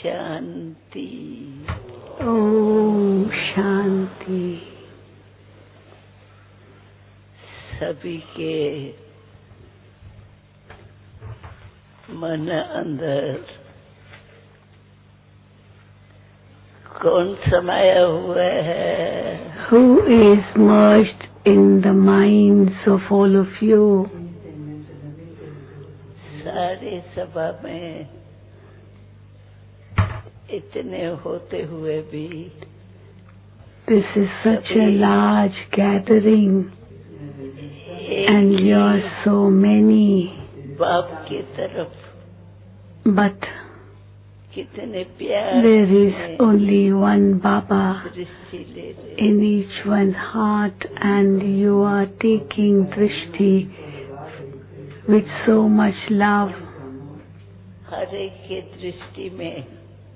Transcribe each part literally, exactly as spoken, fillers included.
शांति। ओम शांति। सभी के मन अंदर कौन समाया हुआ है? Who is merged in the minds of all of you? सारे सभा में इतने होते हुए भी This is such a large gathering and you are so many. बाप की तरफ But कितने प्यार there is only one Baba दृष्टि ले रहे। in each one's heart and you are taking drishti with so much love. हर एक के दृष्टि में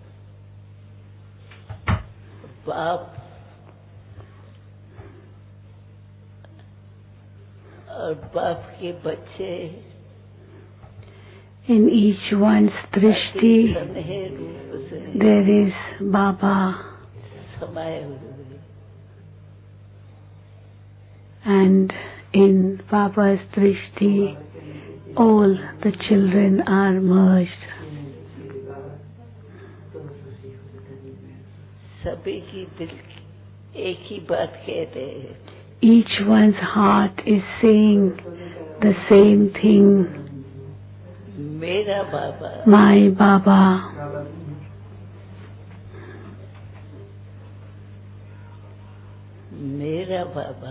बाप और बाप के बच्चे In each one's drishti रूप से there is Baba समाये हुए and in Baba's drishti all the children are merged. सभी की दिल एक ही बात कहते हैं। Each one's heart is saying the same thing. मेरा बाबा, My Baba. मेरा बाबा,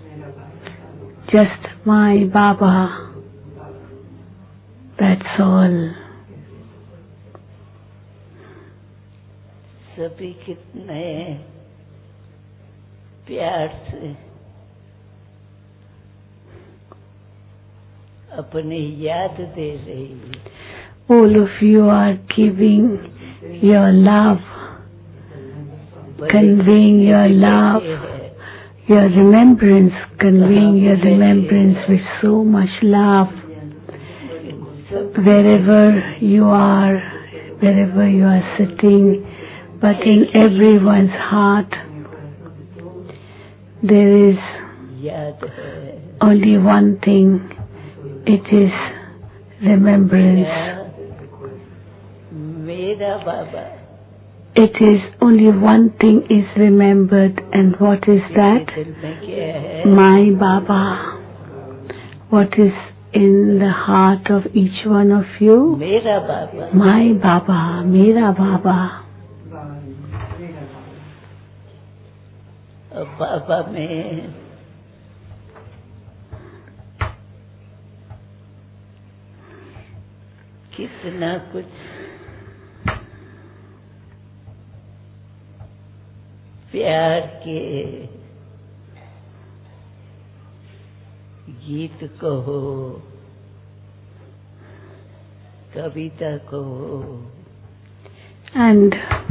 Just my Baba. That's all. सभी कितने प्यार से अपनी याद दे रही। All of you are giving your love, conveying your love, your remembrance, conveying your remembrance with so much love. Wherever you are, wherever you are sitting, but in everyone's heart, there is याद है only one thing. It is remembrance. मेरा बाबा, It is only one thing is remembered, and what is that? दिल में क्या है? My Baba. What is in the heart of each one of you? मेरा बाबा, My Baba, Mera Baba. और बाबा में कितना कुछ प्यार के गीत कहो, कविता कहो, And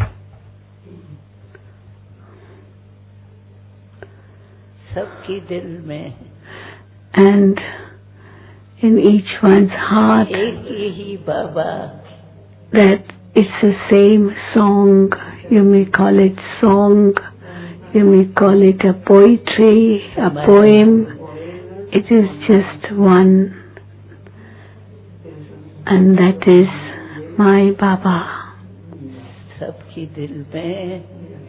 सबकी दिल में and in each one's heart एक ही बाबा, that it's the same song. You may call it song, you may call it a poetry, a poem. It is just one, and that is my Baba. सबकी दिल में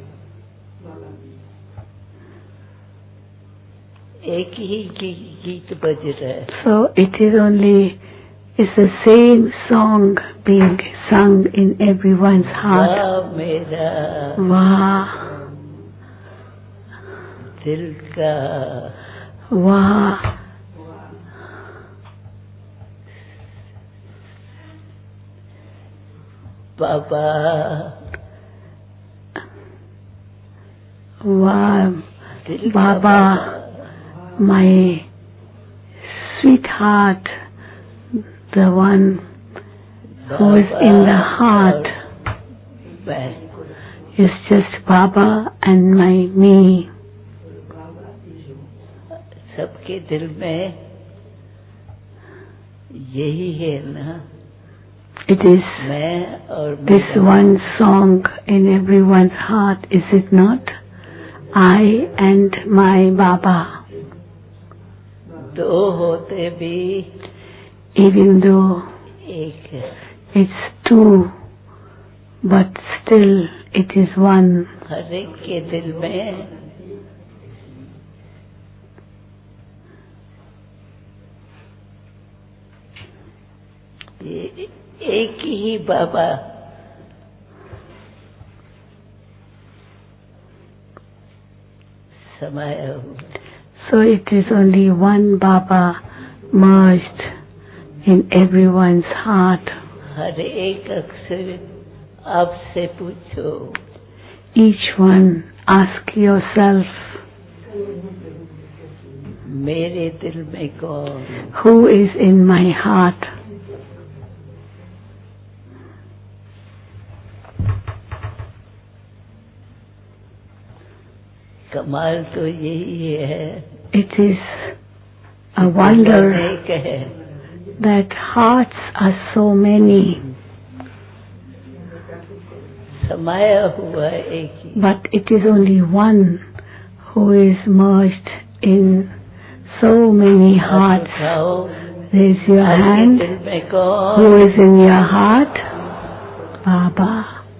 एक ही गी- गीत बज रहा है। So it is only, it's the same song being sung in everyone's heart. वाह मेरा Wow, दिल का wow, बाबा, wow, दिल का Baba, my sweetheart, the one who is in the heart, मैं is just Baba and my me. सबके दिल में यही है ना। It is this one song in everyone's heart, is it not? I and my Baba. दो होते भी even though एक है, it's two, but still it is one. हर एक के दिल में ये एक ही बाबा समाया हुआ. So it is only one Baba merged in everyone's heart. हर एक अक्षर आपसे पूछो. Each one ask yourself, मेरे दिल में कौन? who is in my heart? कमाल तो यही है. It is a wonder एक है that hearts are so many, समाया हुआ एक ही. but it is only one who is merged in so many hearts. उठाओ, Raise your आपके hand. दिल में कौन? Who is in your heart? Baba.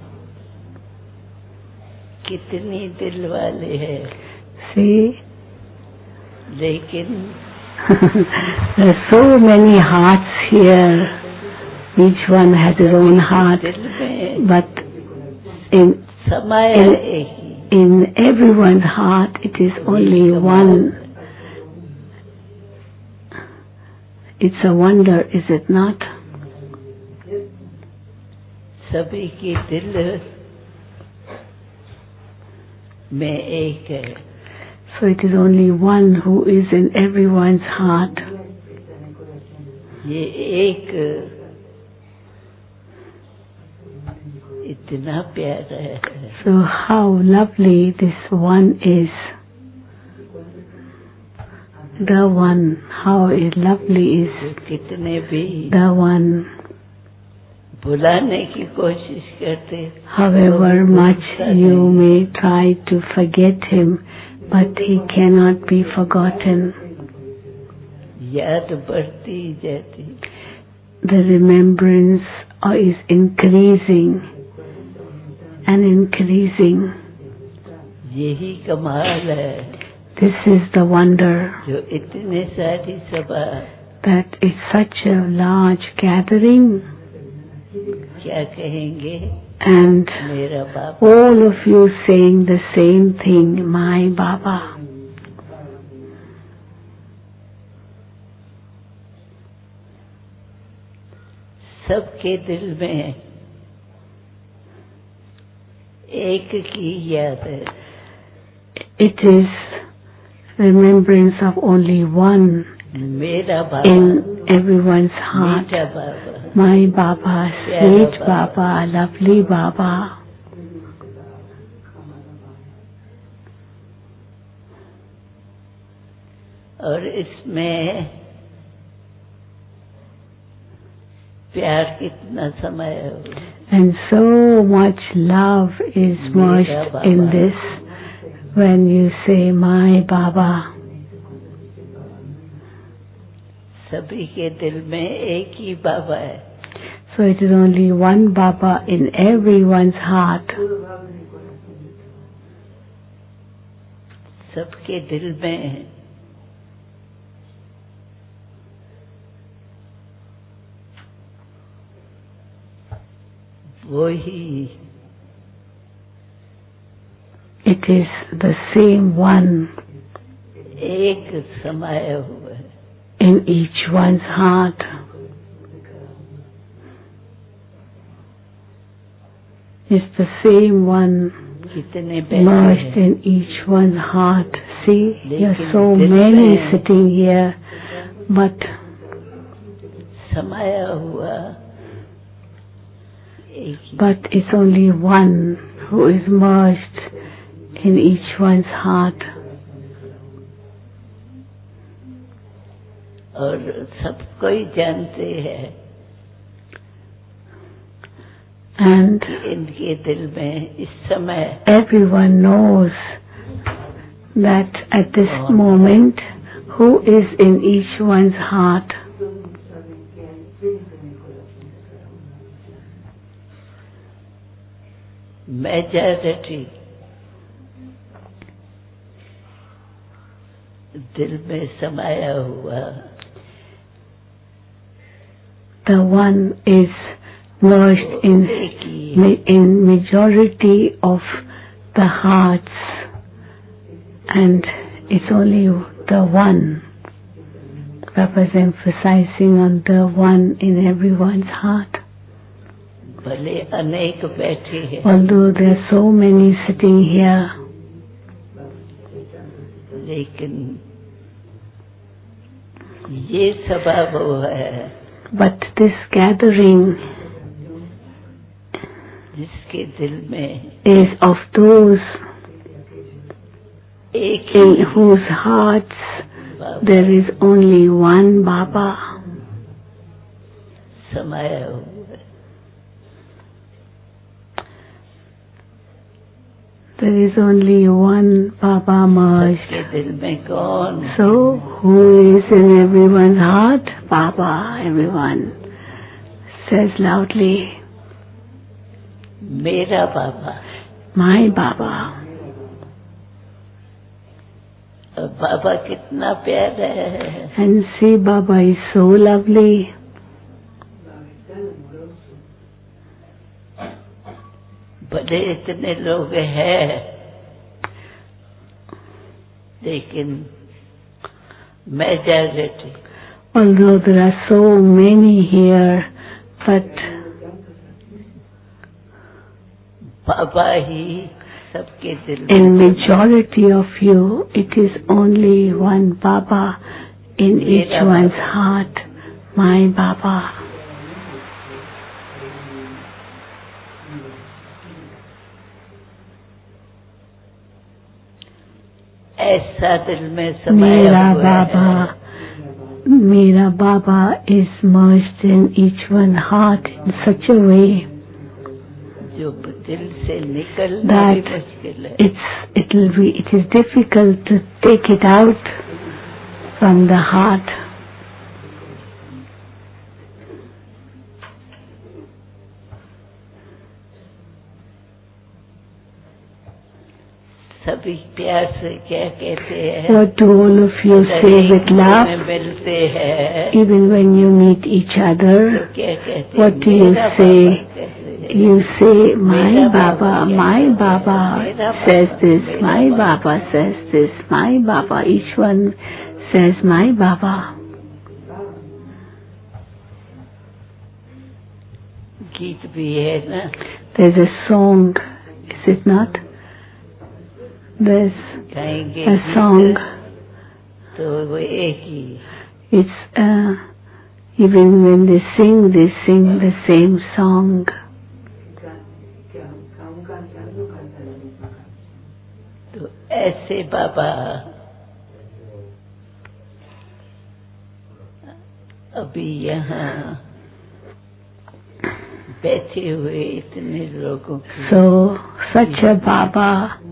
कितनी दिल वाले हैं, See, लेकिन there are so many hearts here. Each one has his own heart, दिल में but in समाया in, एक ही. in everyone's heart it is only one. It's a wonder, is it not? सभी की दिल में एक है. So it is only one who is in everyone's heart. ये एक इतना प्यारा है. So how lovely this one is. The one, how lovely is कितने भी the one. भुलाने की कोशिश करते, However much you may try to forget him, but he cannot be forgotten. याद बढ़ती जाती. The remembrance is increasing and increasing. यही कमाल है. This is the wonder जो इतने सारी सभा that is such a large gathering, क्या कहेंगे, and मेरा बाबा. all of you saying the same thing, my Baba. सबके दिल में एक की याद है. It is remembrance of only one मेरा बाबा, in everyone's heart. मीठा बाबा. My Baba, sweet Baba, lovely Baba. और इसमें प्यार कितना समय हो. And so much love is merged in this when you say my Baba. सभी के दिल में एक ही बाबा है. So it is only one Baba in everyone's heart. सबके दिल में वो ही. It is the same one एक समाया हुआ है. in each one's heart. It's the same one कितने merged in each one's heart. See, there are so many sitting here, but समाया हुआ एक ही. but it's only one who is merged in each one's heart. और सब कोई जानते हैं And इनके दिल में इस समय everyone knows that at this moment who is in each one's heart. Majority दिल में समाया हुआ, the one is merged in in majority of the hearts, and it's only the one. Papa is emphasizing on the one in everyone's heart. भले अनेक बैठे हैं, although there are so many sitting here, लेकिन ये स्वभाव है, but this gathering जिसके दिल में is of those एक in whose hearts there is only one Baba समाया हुआ है. There is only one Baba merged. सबके दिल में कौन? So who is in everyone's heart? Baba. Everyone says loudly, मेरा बाबा. my Baba. बाबा कितना प्यारा है. And see, Baba is so lovely. भले इतने लोग हैं, लेकिन majority, although there are so many here, but बाबा ही सबके दिल में. in majority of you, it is only one Baba in each one's heart, my Baba. ऐसा दिल में समाया मेरा हुआ बाबा, है. मेरा Baba is merged in each one heart in such a way जो दिल से निकलना भी that मुश्किल है. it's it will be it is difficult to take it out from the heart. सभी प्यार से क्या कहते हैं? What do all of you say with love? मिलते हैं, Even when you meet each other, तो क्या कहते? what do you मेरा say? बाबा कहते हैं. You say, my Baba, my Baba says this, my Baba says this, my Baba. Each one says, my Baba. गीत भी है ना. There's a song, is it not? There's गाएंगे a song. तो वो एक ही. It's uh, even when they sing, they sing the same song. तो ऐसे बाबा अभी यहाँ बैठे हुए इतने लोगों की, So such a Baba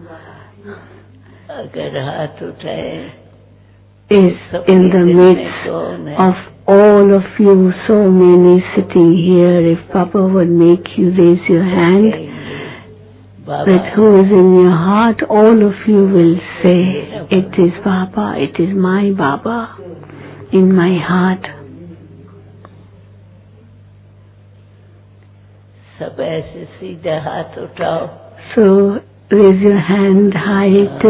अगर हाथ उठाए is in the midst of all of you, so many sitting here. If Papa would make you raise your hand with who is in your heart, all of you will say, it is Baba, it is my Baba in my heart. सब ऐसे सीधा हाथ उठाओ. So raise your hand high to,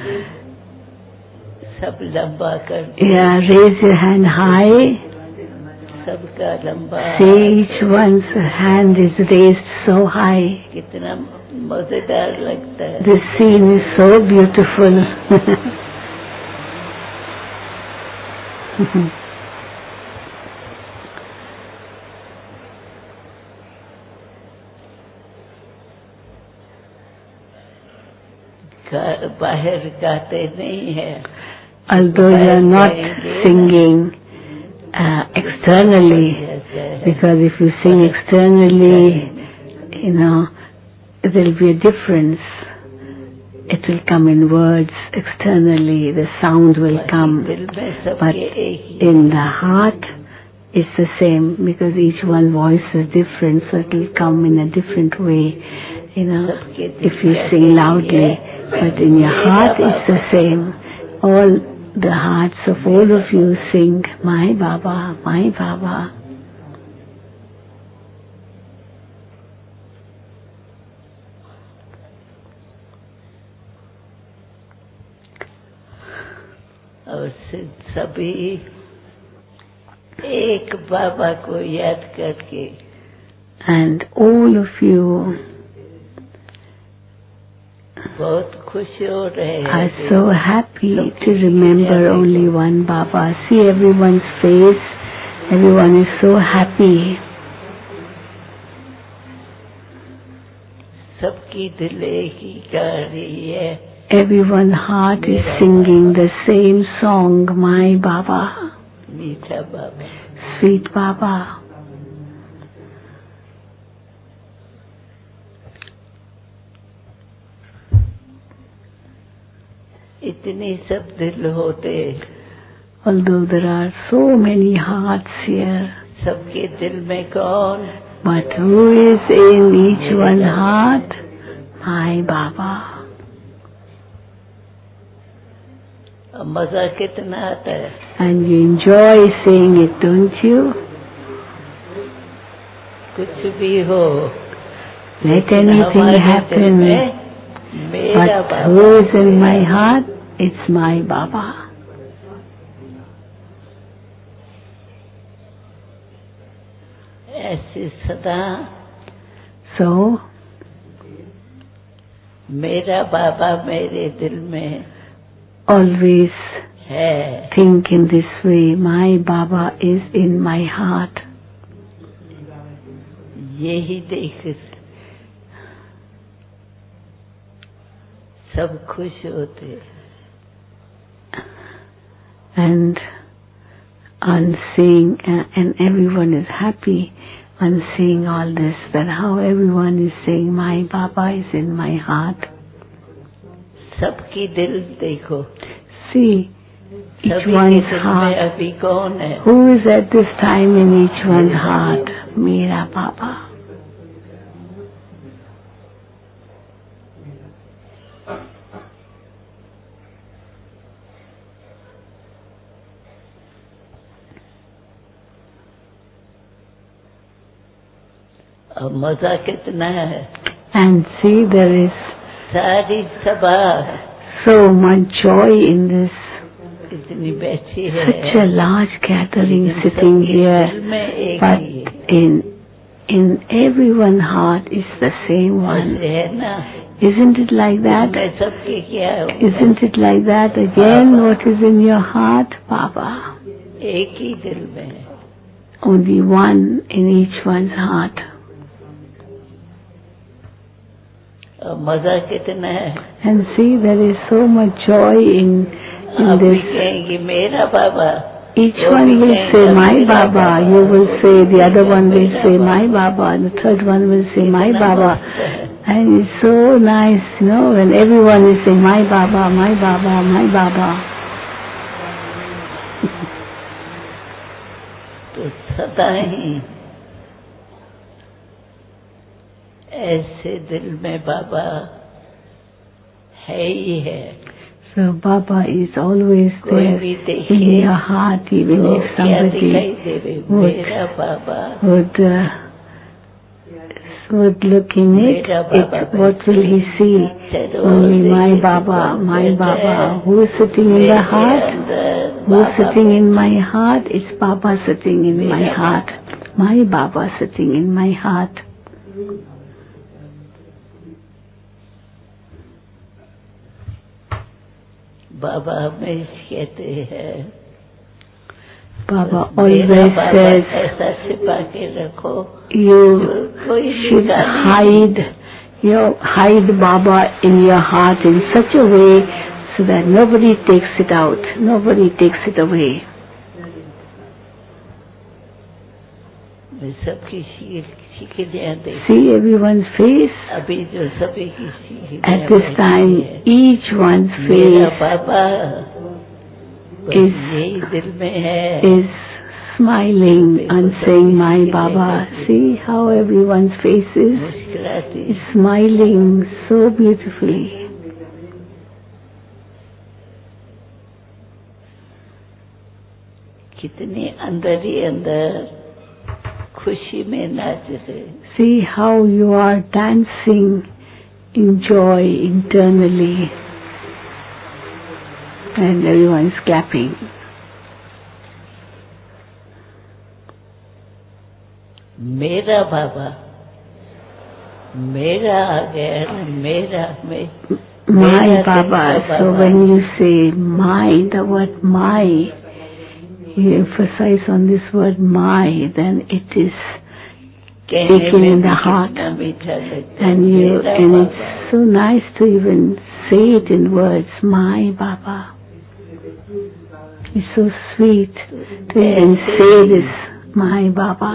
सब लंबा कर. yeah, raise your hand high. सबका लंबा. See, each one's hand is raised so high. कितना मजेदार लगता है. This scene is so beautiful. बाहर गाते नहीं है. Although you are not singing uh, externally, because if you sing externally, you know, there will be a difference. It will come in words externally, the sound will come, but in the heart it's the same, because each one voice is different, so it will come in a different way, you know, if you sing loudly, but in your heart it's the same. All the hearts of all of you sing, my Baba, my Baba. और सभी एक बाबा को याद करके, and all of you बहुत खुश हो रहे are so happy to remember only one Baba. See everyone's face, everyone is so happy. सबकी दिल एक ही गा रही है. Everyone's heart is singing the same song, my Baba, मीठा बाबा, sweet Baba. इतने सब दिल होते, although there are so many hearts here, सबके दिल में कौन, but who is in each one's heart? My Baba. मजा कितना आता है. And you enjoy saying it, don't you? कुछ भी हो, Let anything happen, but who is in my heart? It's my Baba. ऐसे सदा, So, मेरा बाबा मेरे दिल में always है. think in this way, my Baba is in my heart. यही देख सब खुश होते. And on seeing, uh, and everyone is happy on seeing all this, that how everyone is saying, my Baba is in my heart. सबकी दिल देखो, See each सभी के one's दिल में heart. अभी कौन है. Who is at this time in each one's heart? Mera Baba. और मजा कितना है. And see, there is सारी सभा so much joy in this. इतनी बैठी है. Such a large gathering sitting सबके here, दिल में एक but ही है. in in everyone's heart is the same one. ऐसे है ना. Isn't it like that? मैं सबके क्या हूँ. Isn't it like that? Again, what is in your heart? Baba. एक ही दिल में है. Only one in each one's heart. और मजा कितना है. And see, there is so much joy in, in आप भी this. कहेंगे मेरा बाबा. Each one will say, my Baba. You will say, the other one will say, my Baba. And the third one will say, my Baba. And it's so nice, you know, when everyone is saying, my Baba, my Baba, my Baba. तो सदा ही ऐसे दिल में बाबा है ही है. So Baba is always there in your heart, even if somebody would, would, uh, would look in it, it, what will he see? Only my Baba, my Baba. Who is sitting in the heart? Who is sitting in my heart? It's Baba sitting in my heart. My Baba sitting in my heart. बाबा हमेशा कहते हैं, Baba always says, ऐसा छिपा के रखो, you should hide, you know, hide Baba in your heart in such a way so that nobody takes it out, nobody takes it away. मैं सबकी शिकलियाँ देख See everyone's face. अभी जो सभी की शिकलियाँ At this time, each one's मेरा face बाबा बस is यही दिल में है is smiling and saying, "My Baba." See how everyone's face is, मुस्कुराती is smiling so beautifully. कितने अंदर ही अंदर खुशी में नाच रहे See how you are dancing in joy internally, and everyone's clapping. मेरा बाबा मेरा आ गया ना मेरा में My Baba. So when you say my, the word my, you emphasize on this word my, then it is taken in the heart, and you and it's so nice to even say it in words. My Baba. It's so sweet to even say this. My Baba.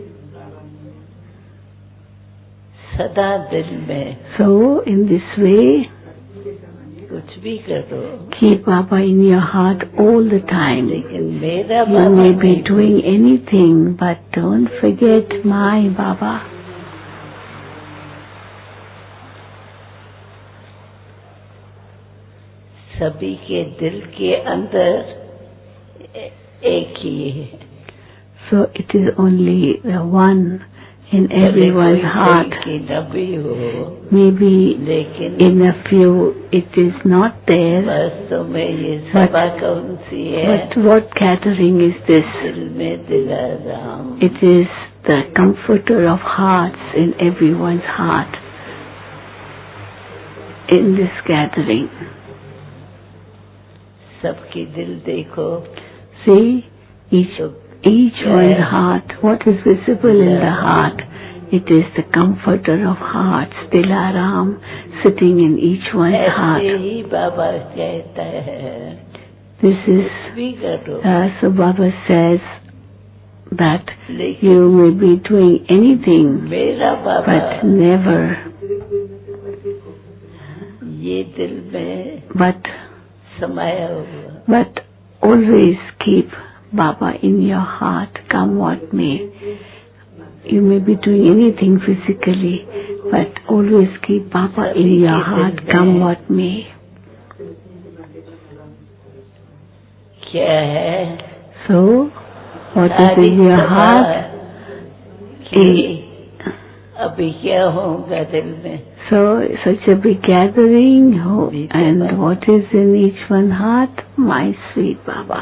सदा दिल में So in this way, कुछ भी करो keep Baba in your heart all the time. लेकिन मेरा You Baba may be नहीं doing anything, but don't forget my Baba. सभी के दिल के अंदर ए- एक ही है So it is only the one in everyone's heart. की न भी हो Maybe लेकिन in a few it is not there, वास्तव में ये सभा कौन सी है but what gathering is this? दिल में Dilaram It is the comforter of hearts in everyone's heart in this gathering. सबकी दिल देखो See, each तो each one's heart, what is visible in the heart? It is the comforter of hearts, Dilaram, sitting in each one's ऐसे heart. ही बाबा कहता है This is, भी करो uh, so Baba says that लेकिन you may be doing anything, मेरा बाबा but never, ये दिल में but, समाया हुआ but always keep Baba in your heart, come what may. You may be doing anything physically, but always keep Baba in your heart, come what may. क्या है So, what is in your heart? कि अभी क्या होगा दिल में So, such a big gathering, oh, and what is in each one's heart? My sweet Baba.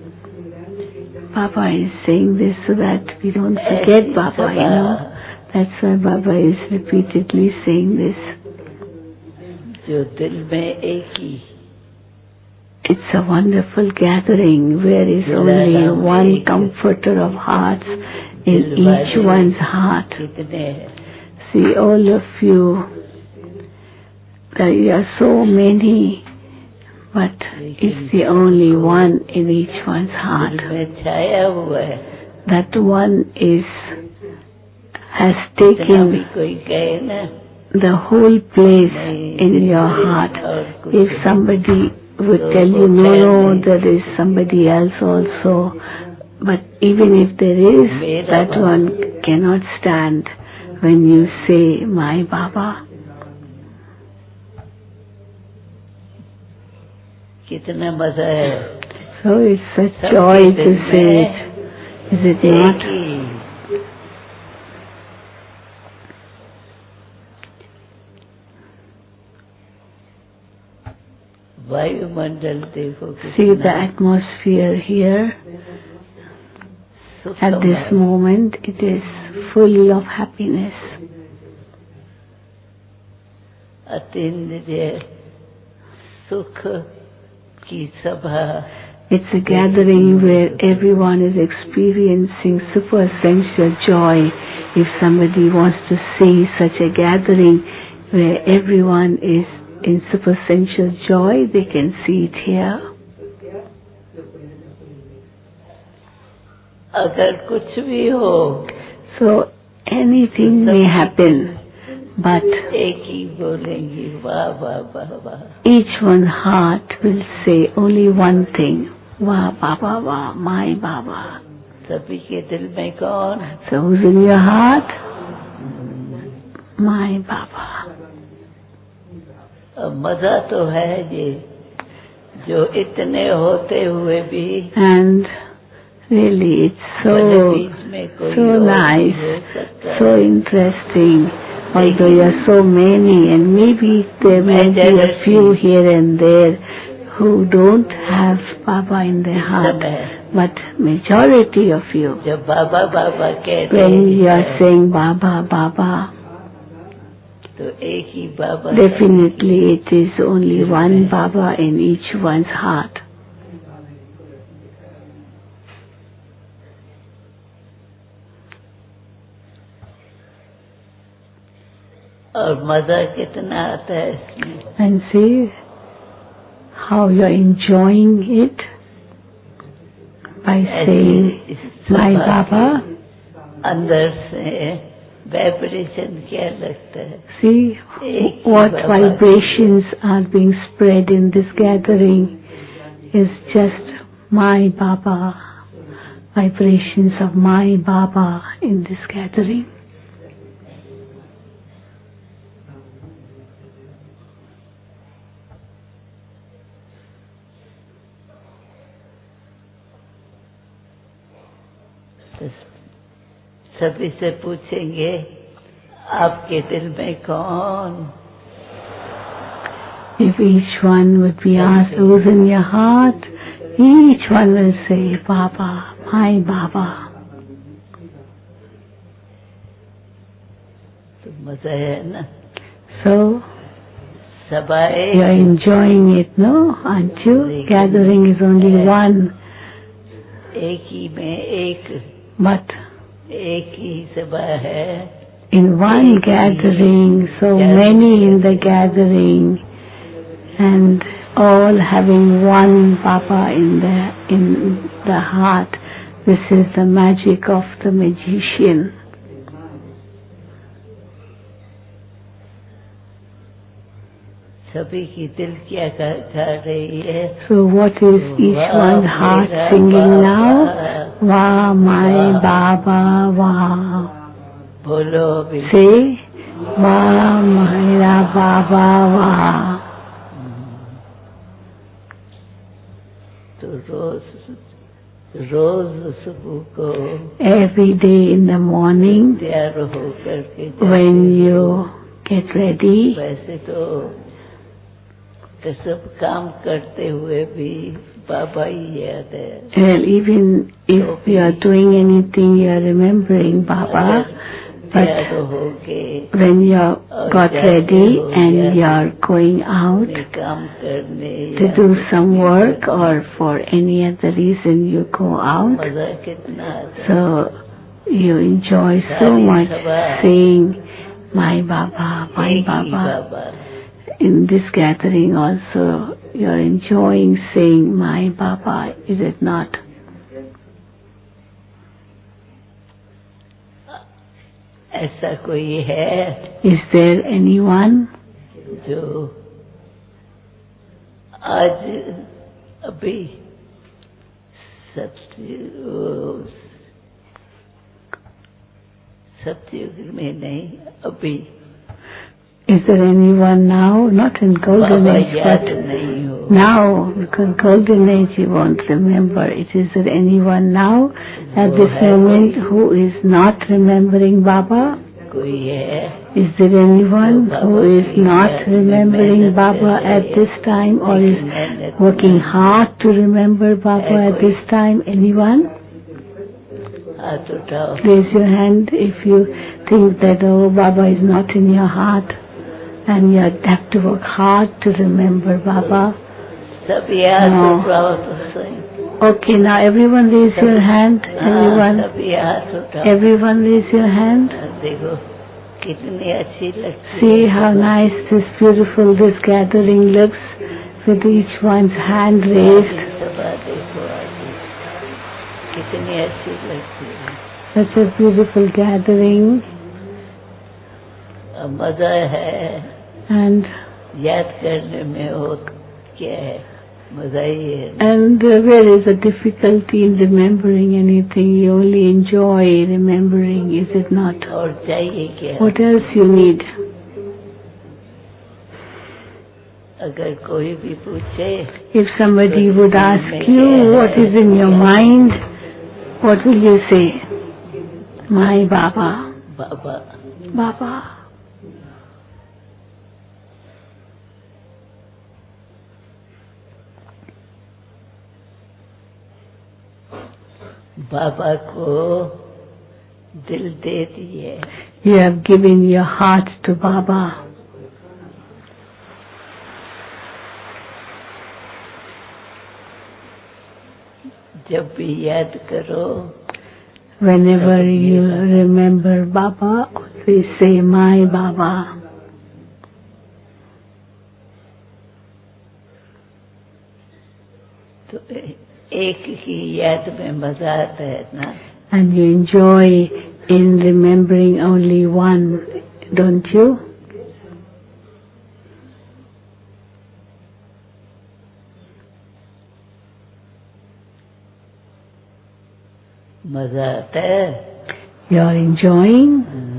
Baba is saying this so that we don't forget Baba, you know. That's why Baba is repeatedly saying this. जो दिल में एक ही It's a wonderful gathering where is only one comforter of hearts in each one's heart. कितने See, all of you, there are so many, but it's the only one in each one's heart. दिल में छाया हुआ है That one is, has इतना taken भी कोई कहे ना the whole place in your heart. If somebody would tell you, no, no, there is somebody else also, but even if there is, that one cannot stand when you say, my Baba. कितना मजा है So it's such joy to say it, is it not? एक ही वायुमंडल देखो See the atmosphere here. At this सुखमय moment, it is full of happiness. अतीन्द्रिय सुख की सभा It's a gathering where everyone is experiencing supersensual joy. If somebody wants to see such a gathering where everyone is in supersensual joy, they can see it here. अगर कुछ भी हो So anything may happen, but एक ही बोलेंगे वाह वाह वाह वाह. each one heart will say only one thing. Wah, Baba, wah, my Baba. सभी के दिल में कौन? So who's in your heart? My Baba. और मजा तो है ये जो इतने होते हुए भी And really it's so, बीच में कोई so और nice, हो सकता so है. interesting. Although you are so many, and maybe there may be a few here and there who don't have Baba in their heart, but majority of you, जब बाबा बाबा कहते when you हैं are saying Baba, Baba, तो एक ही बाबा. definitely it is only one Baba in each one's heart. और मजा कितना आता है इसमें. And see how you are enjoying it by saying my Baba. अंदर से वाइब्रेशन क्या लगता है. See what vibrations are being spread in this gathering is just my Baba, vibrations of my Baba in this gathering. सभी से पूछेंगे आपके दिल में कौन. If each one would be asked who's in your heart, each one will say Baba, my Baba. तो मजा है ना. So सबाए you are enjoying it, no? Aren't you? Gathering is only one, एक ही में एक, but एक ही सभा है. in one gathering, so many in the gathering, and all having one Baba in the in the heart. This is the magic of the magician. सभी की दिल क्या कर रही है. So what is each one's heart singing now? Wah, my Baba, wah. बोलो भी. Say, Wah, my Baba, wah. तो रोज रोज सुबह को Every day in the morning, तैयार होकर के when you get ready, वैसे तो तो सब काम करते हुए भी बाबा ही याद है. well, even if you are doing anything, you are remembering Baba. But when you got ready and you are going out काम करने to do some work or for any other reason you go out, मजा कितना आता है. so you enjoy so much saying my Baba, my एक ही Baba. Baba. In this gathering also you are enjoying saying my Baba, is it not? ऐसा कोई है Is there anyone जो आज अभी सत्युग सत्युग में नहीं अभी. Is there anyone now, not in golden age, but now, because golden age you won't remember it. Is there anyone now at this moment who is not remembering Baba? कोई है. Is there anyone who is not remembering Baba at this time or is working hard to remember Baba at this time? Anyone? हाथ उठाओ. Raise your hand if you think that, oh, Baba is not in your heart. And you have to work hard to remember Baba. सब याद उठाओ तो सही. Okay, now everyone raise your hand. Everyone, सब याद उठाओ. everyone raise your hand. देखो कितनी अच्छी लगती है. See how nice this beautiful this gathering looks with each one's hand raised. सभा देखो आज कितनी अच्छी लगती है. such a beautiful gathering. मजा है and याद करने में, और क्या है, मजा ही है. And uh, where is the difficulty in remembering anything? You only enjoy remembering, is it not? और चाहिए क्या? What else you need? अगर कोई भी पूछे, If somebody would ask you what is in your mind, what will you say? My Baba. Baba. Baba. बाबा को दिल दे दिए. You have given your heart to Baba. जब भी याद करो, whenever you remember Baba, always say my Baba. तो एक की याद में मजा आता है ना. And you enjoy in remembering only one, don't you? मजा आता है. You are enjoying?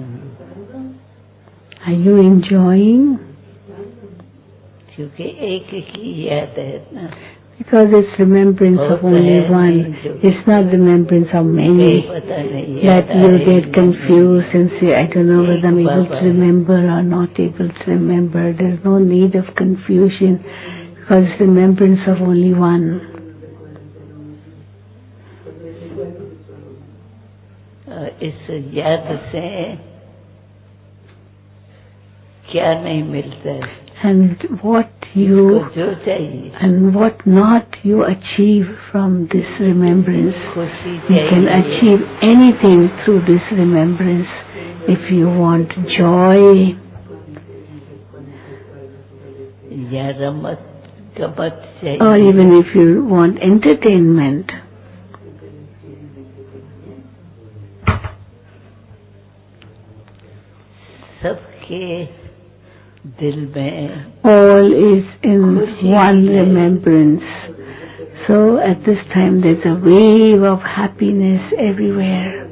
Are you enjoying? क्योंकि एक की याद है ना. Because it's remembrance of only one. It's not remembrance of many. That you get confused and say, I don't know whether I'm able to remember or not able to remember. There's no need of confusion because it's remembrance of only one. इस याद से क्या नहीं मिलता है. And what you जो चाहिए, and what not you achieve from this remembrance. खुशी You can achieve anything through this remembrance. If you want joy, या रमत गमत चाहिए, or even if you want entertainment, सबके दिल में all is in one remembrance. So at this time there's a wave of happiness everywhere.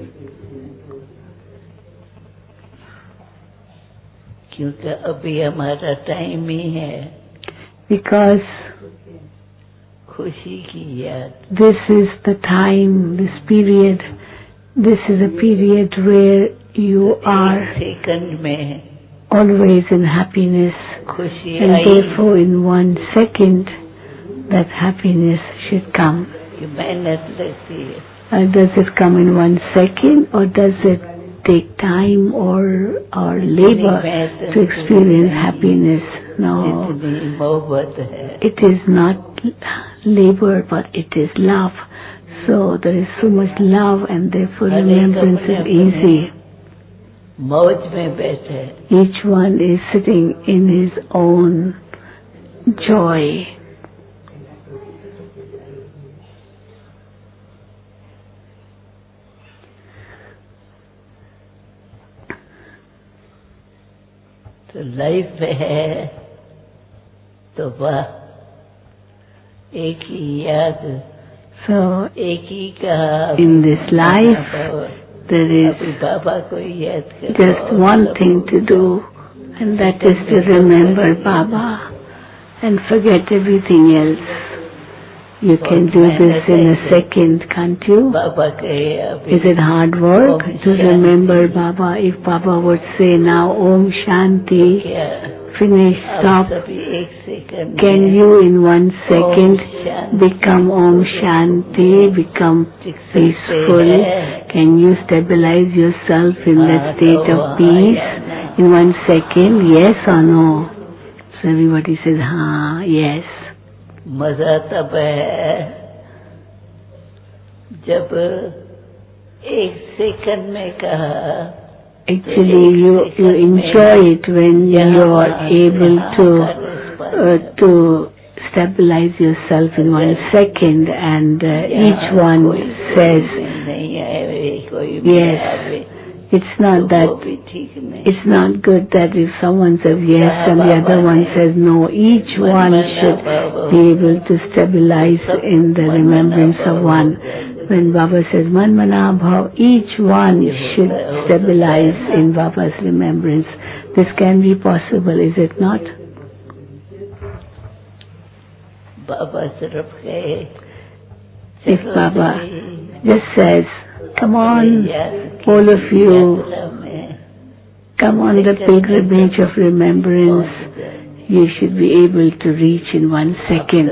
क्योंकि अभी हमारा टाइम ही है Because खुशी की याद. this is the time, this period, this is a period where you are second में always in happiness, खुशी and I therefore in one second that happiness should come. कि मेहनत लगती है. Uh, does it come in one second or does it take time or or labor to experience happiness? No, इतनी मोहब्बत है. it is not labor but it is love. So there is so much love and therefore remembrance is easy. मौज में बैठे. Each one is sitting in his own joy. तो life है तो वाह, एक ही याद. So एक ही का in this life there is बाबा को याद करो. just one thing to do, and that is to remember Baba and forget everything else. You can do this in a second, can't you? बाबा कहे अभी Is it hard work to remember Baba? If Baba would say now Om Shanti, क्या finish, stop, सभी एक second can you in one second become Om Shanti, become peaceful? Can you stabilize yourself in that state of peace in one second? Yes or no? So everybody says, हाँ, yes. मजा तब है जब एक second में कहा. Actually, you you enjoy it when you are able to uh, to stabilize yourself in one second, and uh, each one says, yes. It's not that, it's not good that if someone says yes and the other one says no. Each one should be able to stabilize in the remembrance of one. When Baba says Man Mana Bhav, each one should stabilize in Baba's remembrance. This can be possible, is it not? If Baba just says, come on, all of you, come on the pilgrimage of remembrance, you should be able to reach in one second.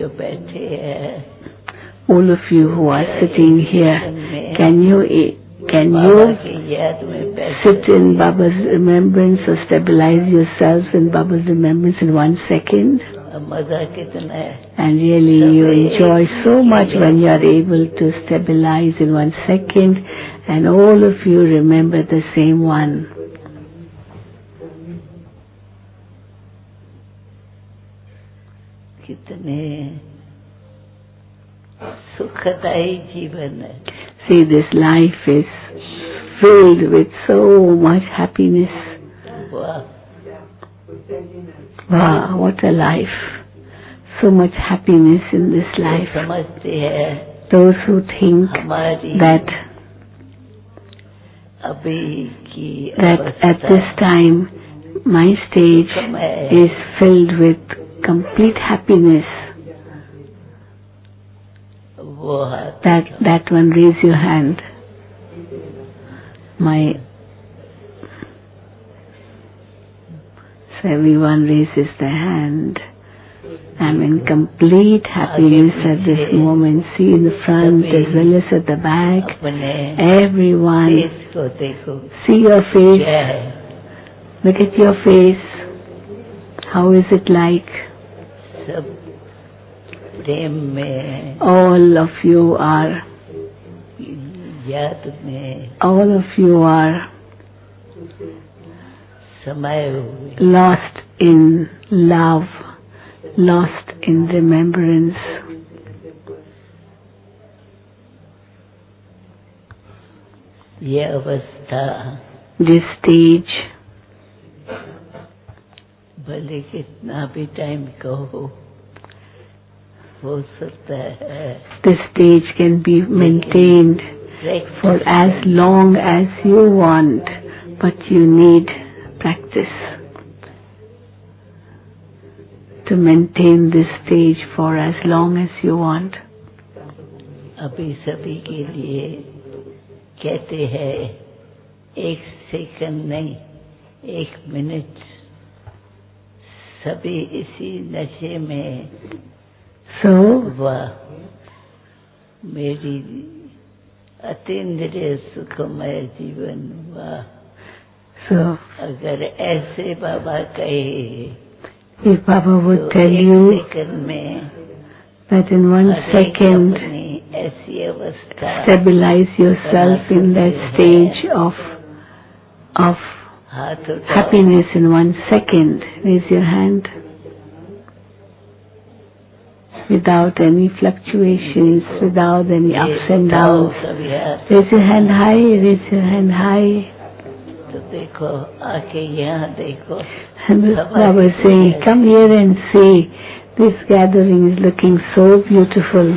All of you who are sitting here, can you can you sit in Baba's remembrance or stabilize yourselves in Baba's remembrance in one second? And really you enjoy so much when you are able to stabilize in one second, and all of you remember the same one. See, this life is filled with so much happiness. Wow, what a life. So much happiness in this life. Those who think that that at this time my stage is filled with complete happiness, that that one, raise your hand. My So everyone raises their hand. I'm in complete happiness at this moment. See, in the front as well as at the back. Everyone, see your face. Look at your face. How is it like? All of you are, all of you are lost in love, lost in remembrance. This stage, भले कितना भी time को हो सकता है, this stage can be maintained for as long as you want, but you need practice to maintain this stage for as long as you want. अभी सभी के लिए कहते हैं एक सेकंड नहीं, एक मिनट, सभी इसी नशे में। So, वाह, मेरी अतीन्द्रिय सुखमय जीवन, वाह। So, अगर ऐसे बाबा कहे, if Baba would तो tell you में that in one second ऐसी अवस्था, stabilize yourself in that stage of of happiness in one second, raise your hand. Without any fluctuations, without any ups and downs. Raise your hand high, raise your hand high. तो देखो, आके यहाँ देखो. And this Baba is saying, come here and see. This gathering is looking so beautiful.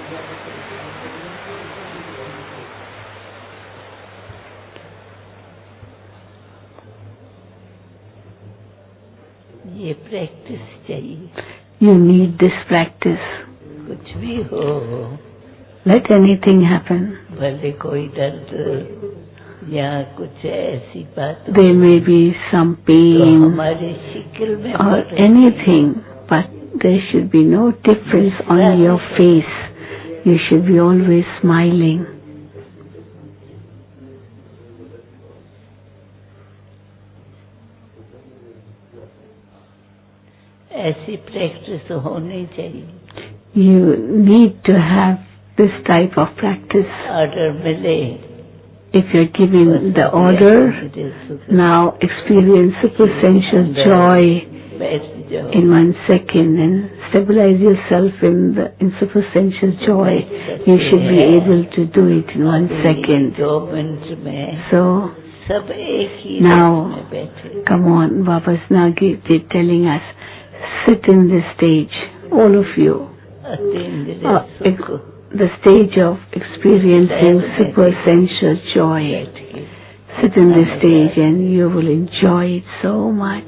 ये practice चाहिए. You need this practice. कुछ भी हो, let anything happen. भले कोई दर्द या कुछ ऐसी बात, there may be some pain तो हमारे शिकल में or anything, but there should be no difference on your face. You should be always smiling. ऐसी practice होनी चाहिए. You need to have this type of practice. Order मिले. If you're given the order, now experience supersensual joy in one second and stabilize yourself in the in supersensual joy, you should be able to do it in one second. So now, come on, Baba's now telling us, sit in this stage, all of you. Uh, the stage of experiencing supersensual joy. Sit in this stage and you will enjoy it so much.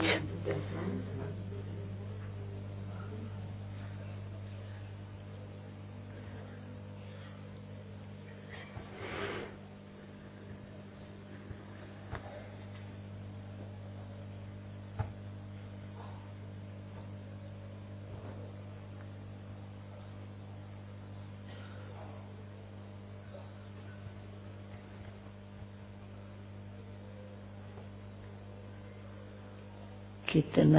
कितना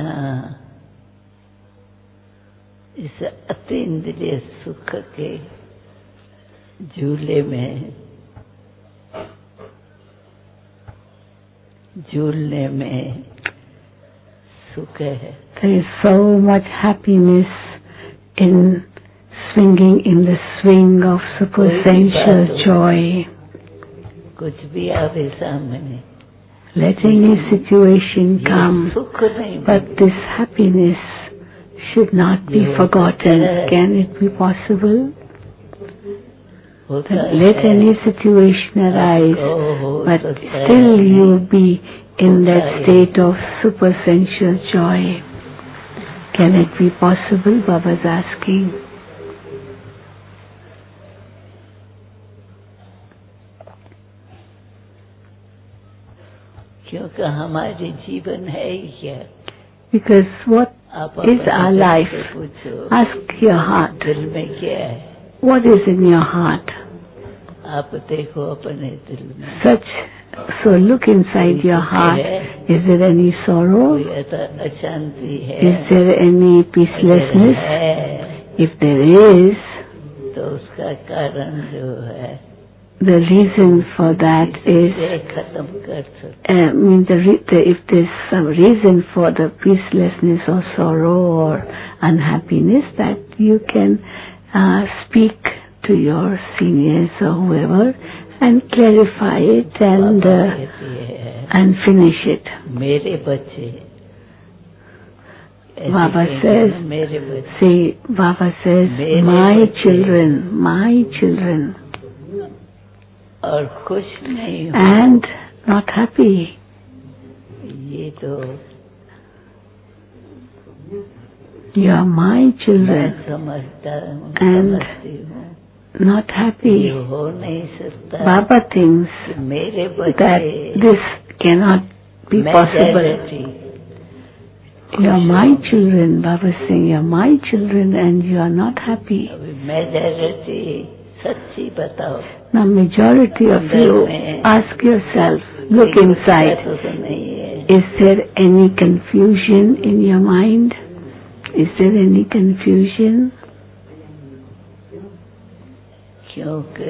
इस अतीन्द्रिय सुख के झूले में झूलने में सुख है. There is so much happiness in swinging in the swing of supersensual joy. कुछ भी आवे सामने. Let any situation come, but this happiness should not be forgotten. Can it be possible? Let any situation arise, but still you be in that state of supersensual joy. Can it be possible? Baba's asking. क्योंकि हमारी जीवन है ही क्या? Because what is our life? Ask your heart. दिल में क्या है? What is in your heart? आप देखो अपने दिल में. Such, so look inside your heart. Is there any sorrow? अशांति है? Is there any peacelessness? If there is, तो उसका कारण जो है, the reason for that is, uh, mean the, re the if there's some reason for the peacelessness or sorrow or unhappiness, that you can uh, speak to your seniors or whoever and clarify it and uh, and finish it. मेरे बच्चे. Baba says, see, Baba says, my children, my children. और खुश नहीं हो. And not happy. ये तो you are my children. मैं समझता हूँ, and समझती हूँ. not happy. ये हो नहीं सकता. Baba thinks मेरे बच्चे that this cannot be possible. You are my children. Baba is saying, you are my children and you are not happy. Majority, सच्ची बताओ. Now majority of you, ask yourself, look inside. Is there any confusion in your mind? Is there any confusion? क्योंकि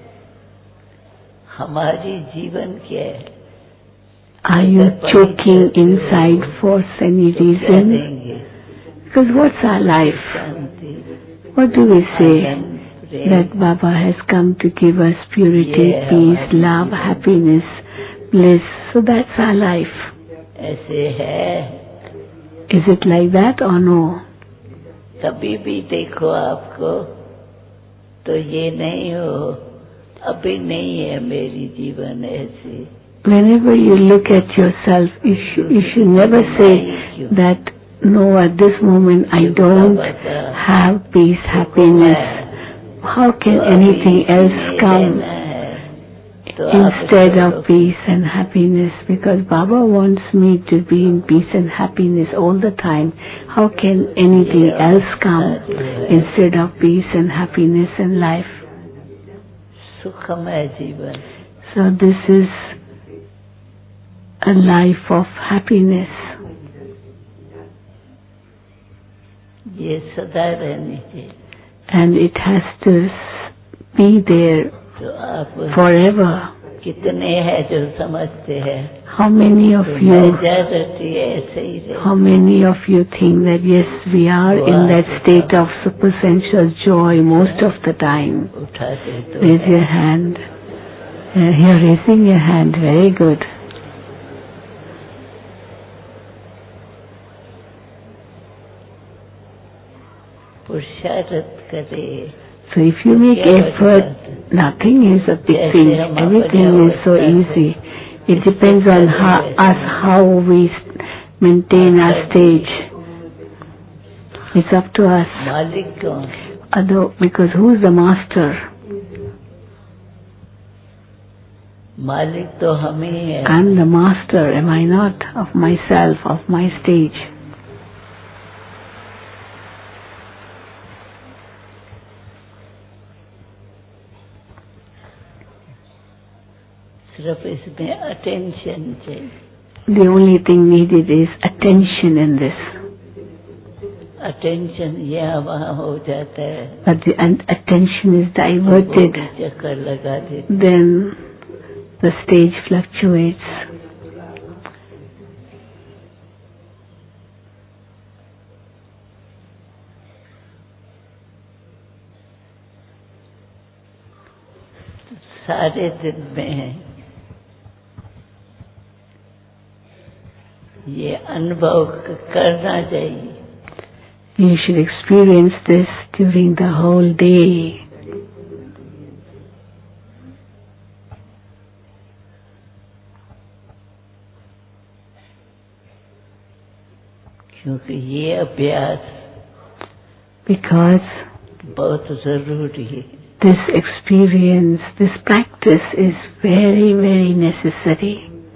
हमारी जीवन क्या है? Are you choking inside for any reason? Because what's our life? What do we say? That Baba has come to give us purity, peace, love, happiness, bliss. So that's our life. ऐसे है. Is it like that or no? कभी भी देखो आपको तो ये नहीं हो, अभी नहीं है मेरी जीवन ऐसी. Whenever you look at yourself, you should, you should never say that, no, at this moment I don't have peace, happiness. How can anything else come instead of peace and happiness? Because Baba wants me to be in peace and happiness all the time. How can anything else come instead of peace and happiness in life? सुखमय जीवन. So this is a life of happiness. ये सदा रहनी चाहिए. And it has to be there तो आप forever. कितने हैं जो समझते हैं? How many of you, majority ऐसे ही रहे। how many of you think that yes, we are in that state of supersensual joy most of the time? उठाते तो Raise your hand. Uh, You're raising your hand. Very good. पुरुषार्थ करे। So if you make effort, nothing is a big thing. Everything is so easy. It depends on how, us how we maintain our stage. It's up to us. मालिक कौन? Although, because who is the master? मालिक तो हम ही हैं। I'm the master, am I not? Of myself, of my stage. सिर्फ इसमें attention चाहिए। The only thing needed is attention in this. Attention यहाँ वहाँ हो जाता है। But the and attention is diverted. चक्कर लगा देते। Then the stage fluctuates. सारे दिन में ये अनुभव करना चाहिए। You should experience this during the whole day. क्योंकि ये अभ्यास Because बहुत जरूरी है। this experience, this practice is very, very necessary.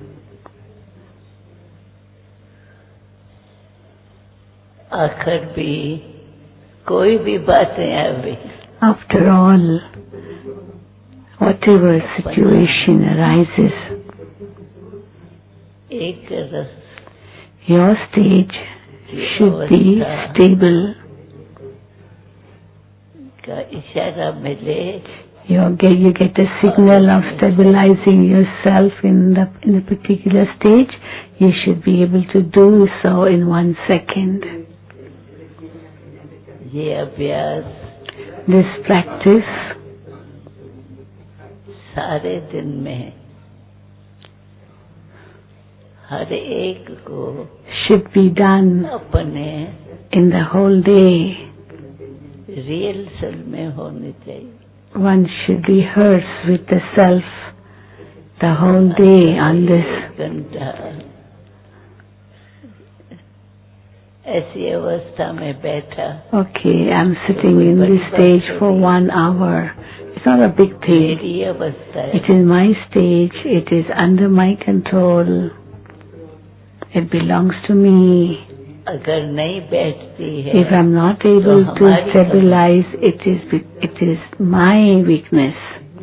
आखिर भी कोई भी बातें आवे, After all, whatever situation arises, एक रस your stage should be stable. का इशारा मिले, You get, you get a signal of stabilizing yourself in the in a particular stage. You should be able to do so in one second. ये अभ्यास This practice सारे दिन में हर एक को should be done अपने in the whole day. Rehearsal में होनी चाहिए। One should rehearse with the self the whole day on this. घंटा ऐसी अवस्था में बैठा, Okay, I'm sitting in this stage for one hour. It's not a big thing. मेरी अवस्था है। It is my stage. It is under my control. It belongs to me. अगर नहीं बैठती है, If I'm not able to stabilize, it is it is my weakness.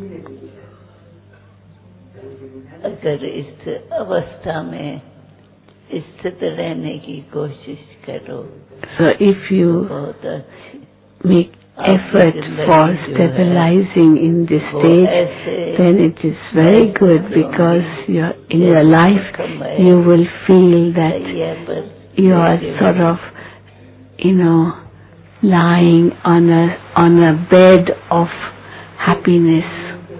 अगर इस अवस्था में स्थित रहने की कोशिश करो, So if you बहुत अच्छी make effort for stabilizing in this stage, then it is very good, because you're, in your life you will feel that you are sort of, you know, lying on a on a bed of happiness.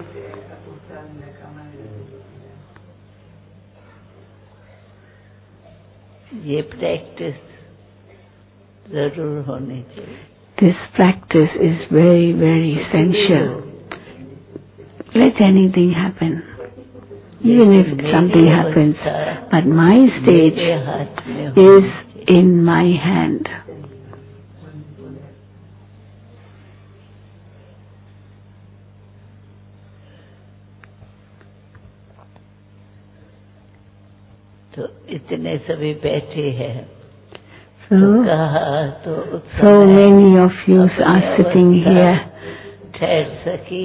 ये practice जरूर होनी चाहिए। This practice is very, very essential. Let anything happen, even if something happens, but my stage is in my hand. तो इतने सभी बैठे हैं, So, कहा तो उस so समय many of you are sitting here. ठहर सकी,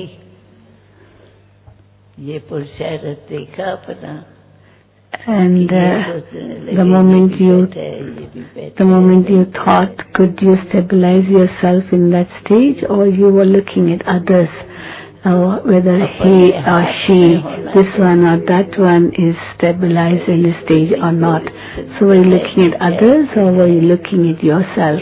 ये पुरुषार्थ देखा अपना, And uh, the moment you, the moment you thought, could you stabilize yourself in that stage, or you were looking at others or whether he or she, this one or that one is stabilized in the stage or not. So were you looking at others or were you looking at yourself?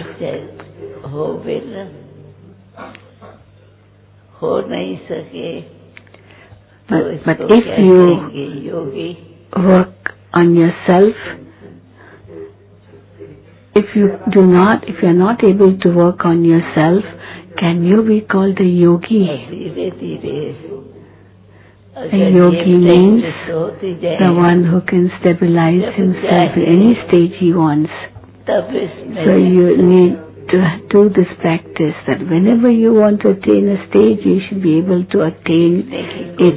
But, but if you work on yourself, if you do not, if you are not able to work on yourself, can you be called a yogi? A yogi means the one who can stabilize himself in any stage he wants. So you need to do this practice that whenever you want to attain a stage, you should be able to attain it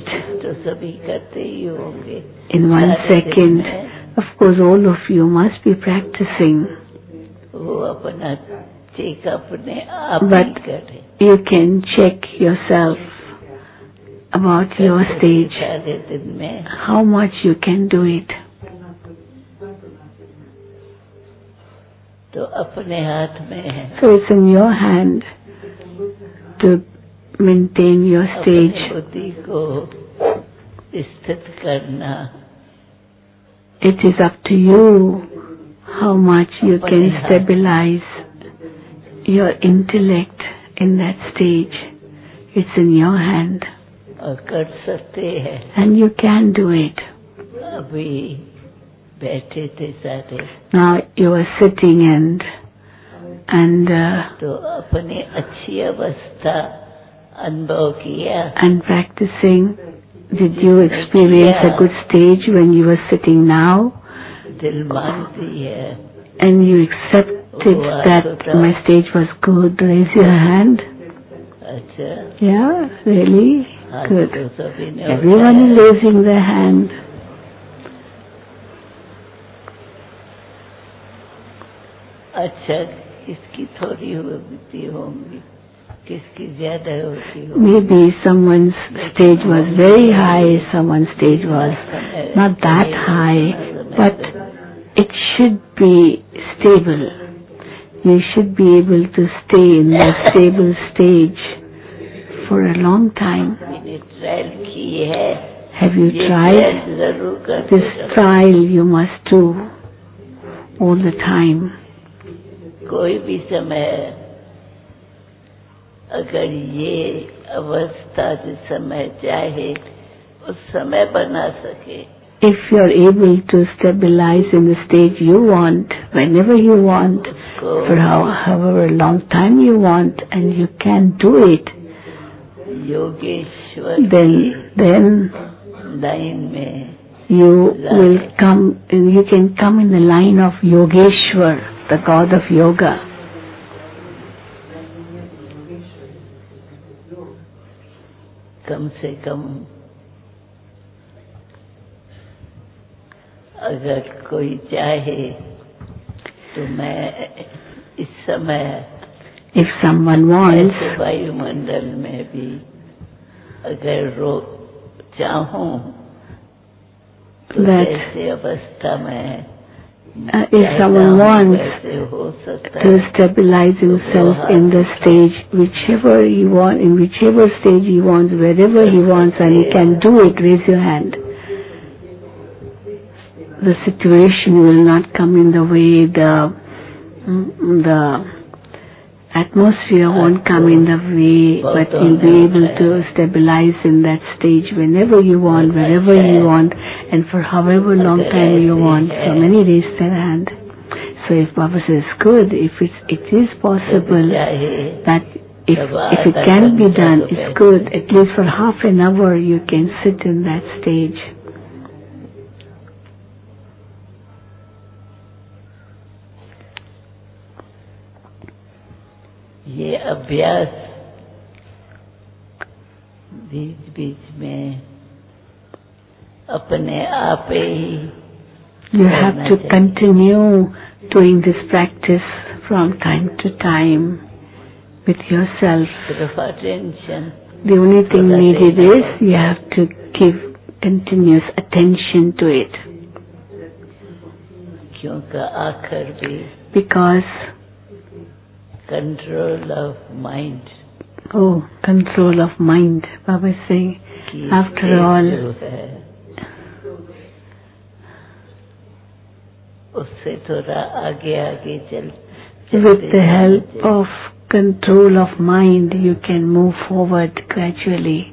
in one second. Of course, all of you must be practicing. But you can check yourself about your stage, how much you can do it. So it's in your hand to maintain your stage. It is up to you how much you can stabilize your intellect in that stage. It's in your hand. And you can do it. Now you are sitting and and uh, and practicing. Did you experience a good stage when you were sitting now? And you accepted that my stage was good? Raise your hand. Yeah, really? Good. Everyone is raising their hand. अच्छा किसकी थोड़ी होती होंगी किसकी ज्यादा होती होंगी Maybe someone's stage was very high, someone's stage was not that high, but it should be stable. You should be able to stay in that stable stage for a long time. Have you tried? This trial you must do all the time. कोई भी समय अगर ये अवस्था जिस समय चाहे उस समय बना सके. If you are able to stabilize in the stage you want, whenever you want, for how, however long time you want, and you can do it, Yogeshwar then then line में you will come, you can come in the line of Yogeshwar, the god of yoga. कम से कम अगर कोई चाहे तो मैं इस समय if someone wants, वायुमंडल में भी अगर रो चाहूं तो ऐसे अवस्था में uh, if someone wants to stabilize himself in the stage, whichever he wants, in whichever stage he wants, wherever he wants, and he can do it, raise your hand. The situation will not come in the way, the the atmosphere won't come in the way, but you'll be able to stabilize in that stage whenever you want, wherever you want, and for however long time you want. So many raise their hand. So if Baba says good, if it's, it is possible that if if it can be done, it's good. At least for half an hour you can sit in that stage. ये अभ्यास बीच बीच में अपने आप ही You have to continue doing this practice from time to time with yourself. The only thing needed is you have to give continuous attention to it. क्योंकि because control of mind Oh, control of mind. Baba is saying, after all, उससे थोड़ा आगे आगे चल with the help of control of mind, you can move forward gradually.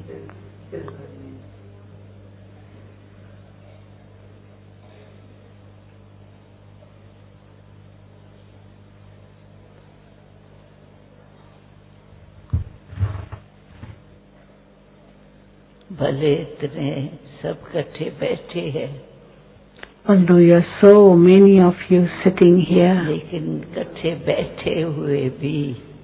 भले इतने सब इकट्ठे बैठे हैं, although you are so many of you sitting here, लेकिन इकट्ठे बैठे हुए भी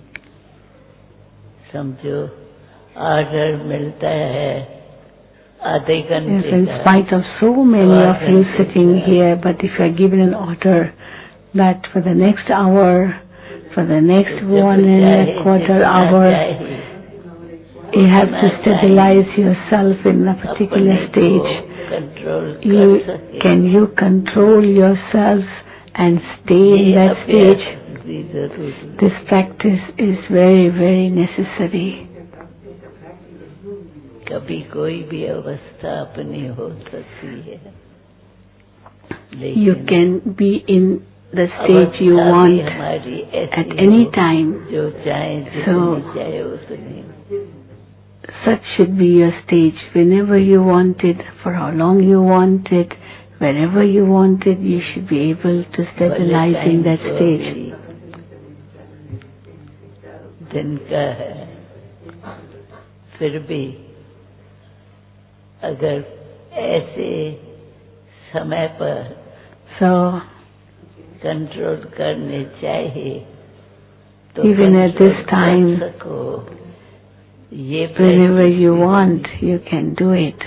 समझो ऑर्डर मिलता है आधे घंटे yes, in spite of so many of you sitting here, but if you are given an order that for the next hour, for the next one and a quarter hour, you have to stabilize yourself in a particular stage. You, can you control yourselves and stay in that stage? This practice is very, very necessary. कभी कोई भी अवस्था अपनी हो सकती है. You can be in the stage you want at any time. So, such should be your stage. Whenever you want it, for how long you want it, wherever you want it, you should be able to stabilize in that stage. दिन का है, फिर भी अगर ऐसे समय पर so control करने चाहिए तो even at this time, whenever you want, you can do it.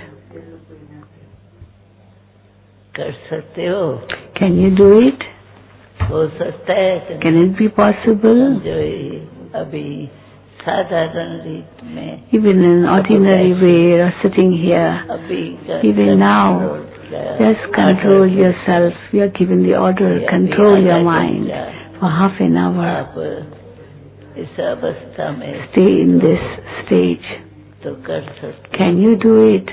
कर सकते हो? Can you do it? हो सकता है? Can it be possible? जो अभी साधारण रीत में, even in ordinary way, or sitting here, even now, just control yourself. You are given the order, control your mind for half an hour. Stay in this stage. Can you do it?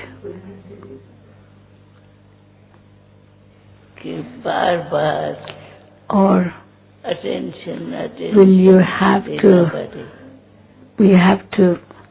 Or attention, attention, will you have to we have to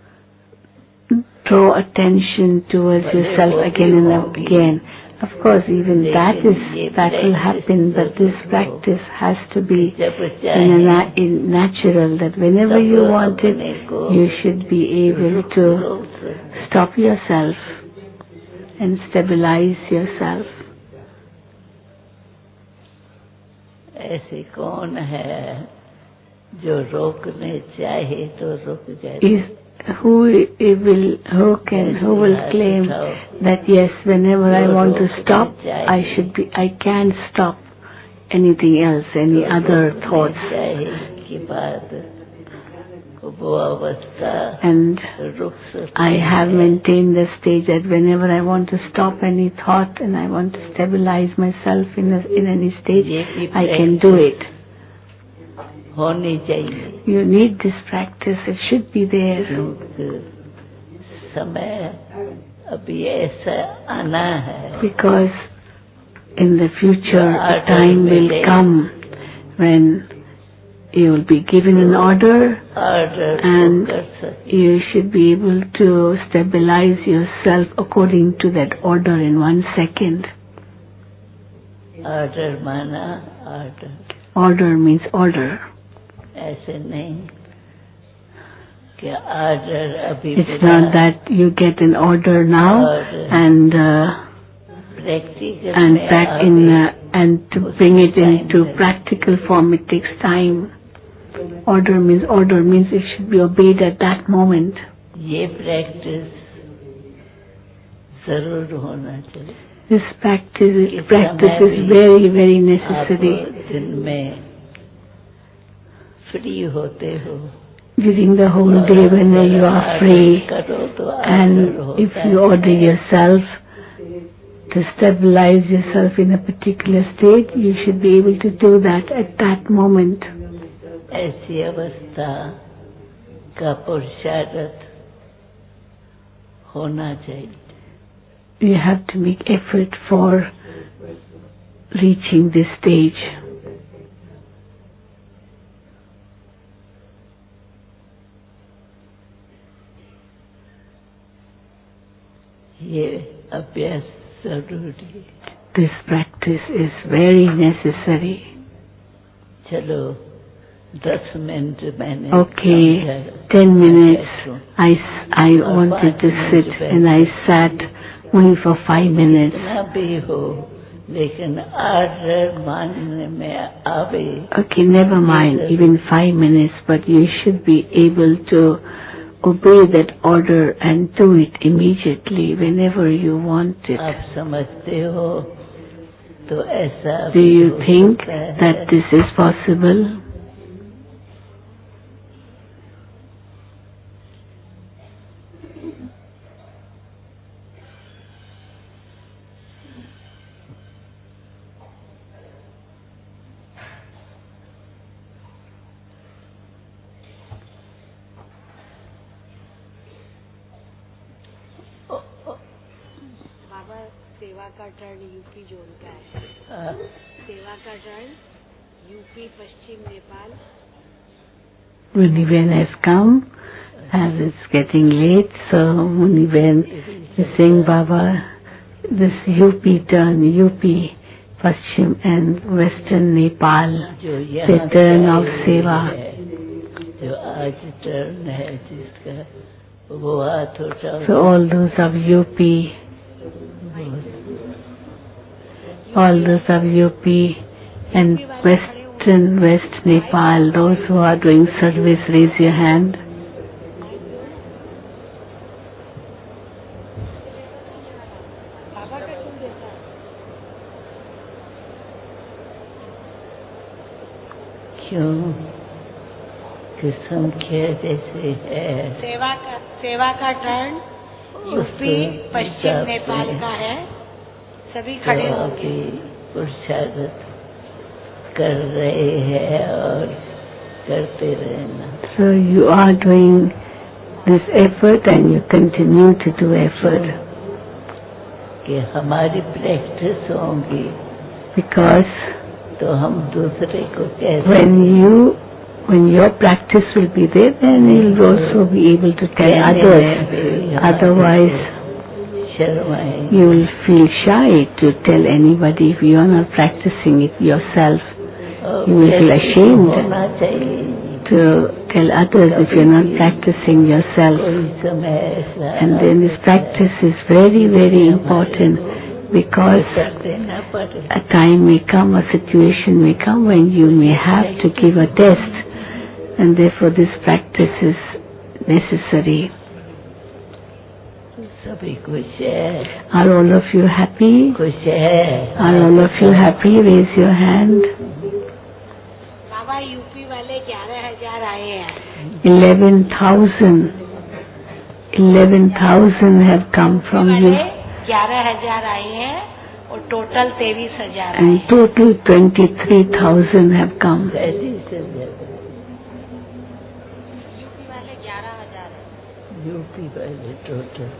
draw attention towards yourself again and again? Of course, even that is that will happen, but this practice has to be in a na- in natural, that whenever you want it, you should be able to stop yourself and stabilize yourself. ऐसे कौन है जो रोकने चाहे तो रुक जाए? Is who will who can who will claim that yes, whenever I want to stop, I should be I can stop anything else, any other thoughts, and I have maintained the stage that whenever I want to stop any thought and I want to stabilize myself in a, in any stage, I can do it. You need this practice. It should be there. Because in the future, a time will come when you will be given an order and you should be able to stabilize yourself according to that order in one second. Order mana order. Order means order. ऐसे नहीं कि order अभी it's not that you get an order now and uh, and back in uh, and to bring it into practical form, it takes time. Order means order means it should be obeyed at that moment. ये practice जरूर होना चाहिए. This practice practice is very very necessary. दिन में free होते हो. During the whole day when you are free, and if you order yourself to stabilize yourself in a particular state, you should be able to do that at that moment. ऐसी अवस्था का पुरुषार्थ होना चाहिए. You have to make effort for reaching this stage. ये अभ्यास जरूरी है. This practice is very necessary. चलो दस मिनट मैंने. Okay, ten minutes. I, I wanted to sit and I sat only for five minutes. कितना भी हो लेकिन आर्डर मानने में आवे. Okay, never mind, even five minutes, but you should be able to obey that order and do it immediately whenever you want it. आप समझते हो तो ऐसा. Do you think that this is possible? सेवा का टर्न यूपी जोन का है. सेवा का टर्न यूपी पश्चिम Nepal. Muniben has come as it's getting late, so Muniben is saying, Baba, this U P turn, U P Paschim and Western Nepal, the turn of Seva. जो आज turn है जिसका वो हाथ उठाओ. So all those of U P, all those of U P and Western West Nepal, those who are doing service, raise your hand. क्यों कि संख्या जैसे है. सेवा का सेवा का टर्न यूपी पश्चिम नेपाल का है. सभी खड़े होंगे. पुरुषार्थ कर रहे हैं और करते रहना. So you are doing this effort and you continue to do effort. कि हमारी प्रैक्टिस होंगी. Because तो हम दूसरे को कैसे. when you when your practice will be there, then you'll also be able to tell others. Otherwise, you will feel shy to tell anybody if you are not practicing it yourself. You will feel ashamed to tell others if you are not practicing yourself. And then this practice is very, very important, because a time may come, a situation may come when you may have to give a test, and therefore this practice is necessary. सभी खुश है. Are all of you happy? खुश है. Are all of you happy? Raise your hand. बाबा UP वाले ग्यारह हजार आए हैं. Eleven thousand. Eleven thousand have come from you. ग्यारह हजार आए हैं और टोटल तेईस हजार. And total twenty-three thousand have come. UP वाले ग्यारह हजार है. यूपी वाले टोटल.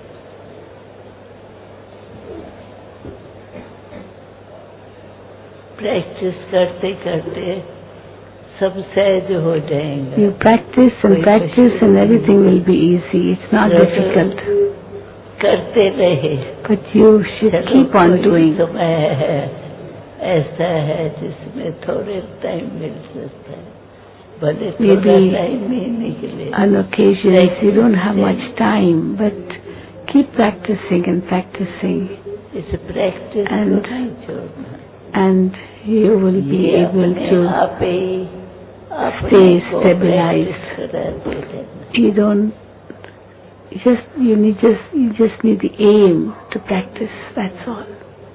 प्रैक्टिस करते करते सब सहज हो जाएंगे. You practice and practice and everything will be easy. It's not difficult. करते रहे. But you should keep on doing. समय है ऐसा है जिसमें थोड़े टाइम मिल सकता है. भले थोड़ा टाइम ही निकले. On occasions you don't have much time, but keep practicing and practicing. इस प्रैक्टिस को नहीं छोड़ना. And you will be able to stay stabilized. You don't, you just, you need just, you just need the aim to practice, that's all.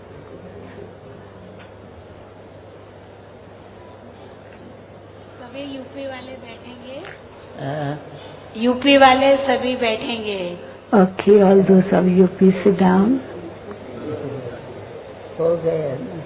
सभी UP वाले बैठेंगे. UP वाले सभी बैठेंगे. Okay, all those of U P sit down. हो गया ना.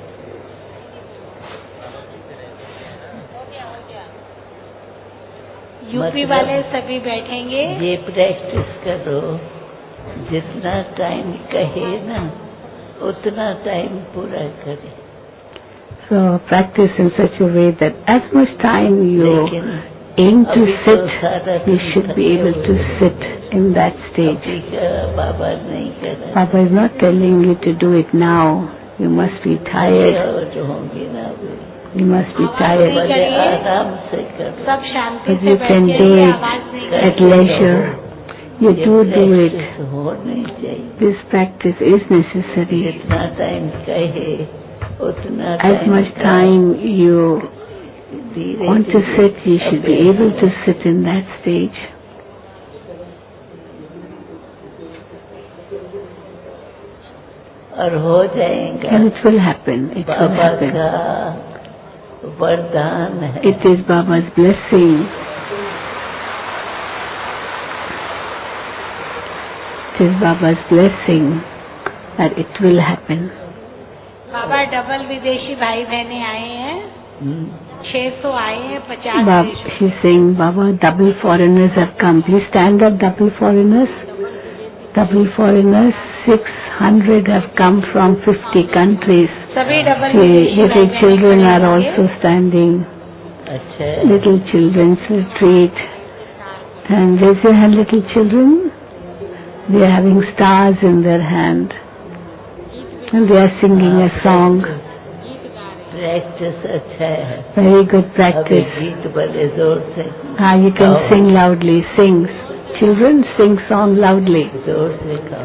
UP वाले सभी बैठेंगे। ये प्रैक्टिस करो, जितना टाइम कहे ना उतना टाइम पूरा करे। So practice in such a way that as much time you aim to sit, you should be able to sit in that stage. Baba nahi kar raha. Baba is not telling you to do it now. You must be tired. You must be tired. सब शांति But से you can do बैठिए, it आवाज नहीं करें। at leisure. You do do it. This practice is necessary. जितना time कहे उतना As much time you want to sit, you should be able to sit in that stage. और हो जाएगा। And it will happen. It will happen. वरदान है। It is Baba's blessing. It is Baba's blessing that it will happen. बाबा double विदेशी भाई बहने आए हैं, छह सौ आए हैं, पचास Baba, देशों। she's saying, Baba, double foreigners have come. Please stand up, double foreigners. Double foreigners, six hundred have come from fifty countries. सभी डबल See, विदेशी भाई little बहने children खड़े are होंगे। also standing. अच्छा। Little children's retreat. And raise your hand, little children. They are having stars in their hand. And they are singing a song. Practice अच्छा है। Very good practice. अभी गीत बड़े जोर से। Ah, you can गाओ। sing loudly. Sing. Children, sing song loudly. जोर से गाओ।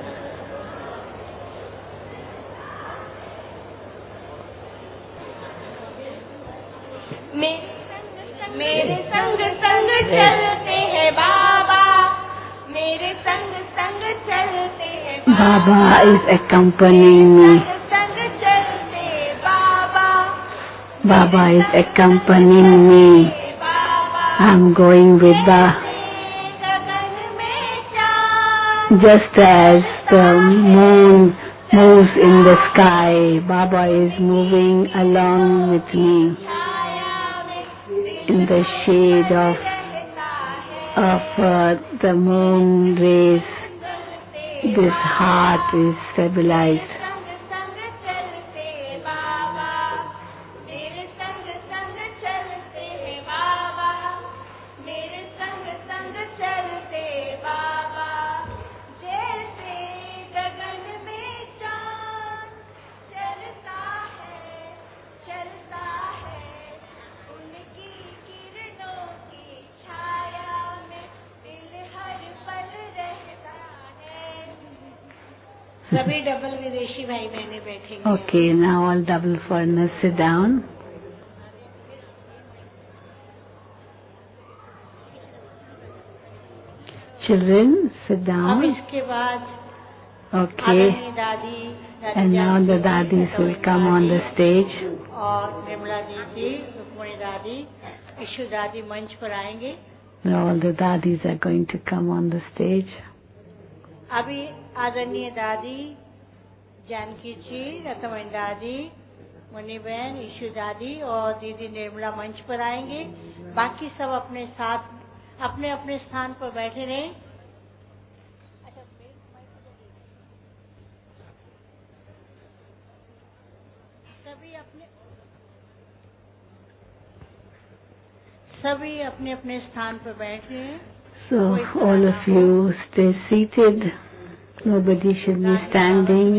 मेरे संग संग चलते हैं बाबा, मेरे संग संग चलते हैं Baba is accompanying me. संग चलते बाबा, Baba is accompanying me. I'm going with the, गगन में चाँद just as the moon moves in the sky, Baba is moving along with me in the shade of, of uh, the moon rays. This heart is stabilized. संग संग चलते बाबा, मेरे संग संग चलते हैं बाबा, मेरे संग संग चलते बाबा, जैसे गगन में चाँद चलता है चलता है, उनकी किरणों की छाया में दिल हर पल रहता है। सभी डबल विदेशी भाई बहने बैठेंगे। Okay, now all double foreigners sit down. Children, sit अब down. इसके बाद Okay, आदरणीय दादी, दादी and now the Janaki ji, dadis will come on the stage. और निर्मला दीदी, रुक्मणी दादी, ईशु दादी मंच पर आएंगे। Now all the dadis are going to come on the stage. अभी आदरणीय दादी, जानकी जी, रतमन दादी, मुनि बहन, ईशु दादी और दीदी निर्मला मंच पर आएंगे। बाकी सब अपने साथ अपने अपने स्थान पर बैठे रहें। सभी अपने सभी अपने अपने स्थान पर बैठे हैं। So all of you stay seated. Nobody should be standing.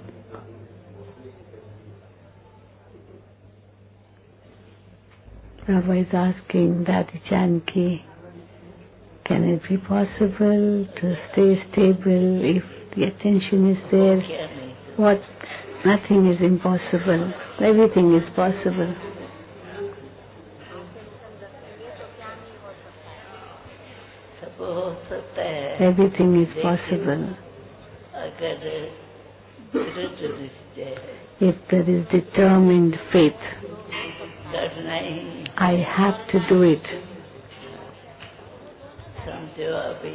Baba is asking Dadi Janki, can it be possible to stay stable if the attention is there? What? Nothing is impossible. Everything is possible. सब हो सकता है Everything is possible अगर दृढ़ निश्चय है, if there is determined faith. करना ही। I have to do it. समझो अभी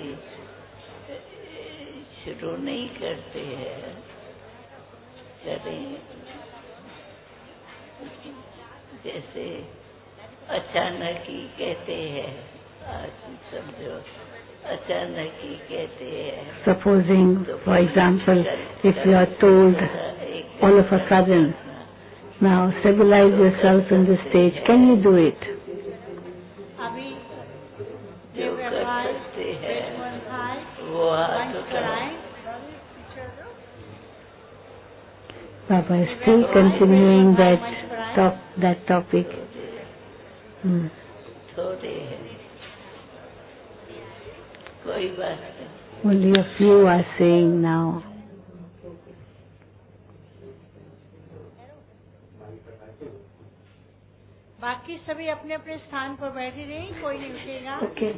शुरू नहीं करते हैं, करें जैसे अचानक ही कहते हैं समझो अचानक ही कहते हैं. Supposing, for example, if you are told all of a sudden, now stabilize yourself in this stage, can you do it? अभी जो कर सकते हैं वो हाथ उठाएं. Baba is still continuing that top, that topic. Hmm. थोड़े हैं, कोई बात नहीं. Only a few are saying now. बाकी सभी अपने अपने स्थान पर बैठे रहें, कोई नहीं उठेगा. Okay.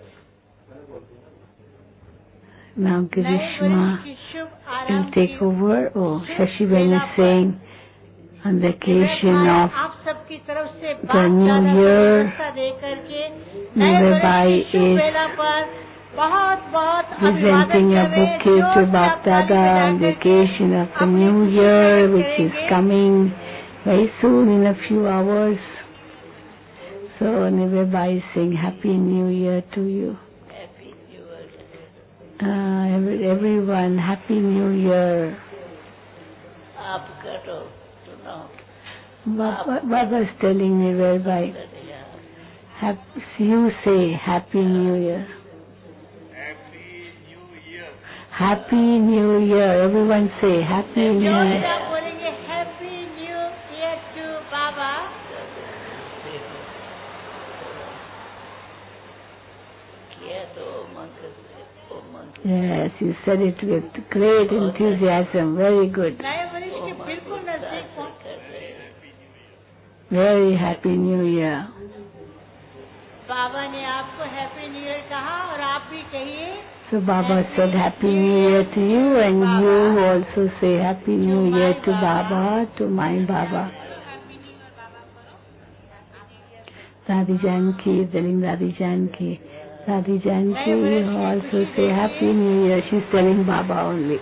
Now Girishma will take over. Oh, Shashiben is saying on the occasion of आप सबकी तरफ से the new year, Nivabai is बहुत बहुत presenting a bouquet to Bapdada on the occasion of the new year, which is coming very soon in a few hours. So Nivabai is saying Happy New Year to you. Happy New Year. Uh, every, everyone, Happy New Year. आप करो, सुनो. Baba, Baba is telling me whereby you say Happy New Year. Happy New Year. Happy New Year. Everyone say Happy New Year. आप बोलेंगे Happy New Year to Baba. किया तो मंत्र से, मंत्र. Yes, you said it with great enthusiasm. Very good. नए वर्ष के बिल्कुल नजदीक पहुंच. Very Happy New Year. बाबा ने आपको हैप्पी न्यू ईयर कहा और आप भी कहिए. So Baba said Happy New Year to you, and you also say Happy New Year to Baba, to my Baba. Radhi Janki, telling Radhi Janki. Radhi Janki, you also say Happy New Year. She's telling Baba only.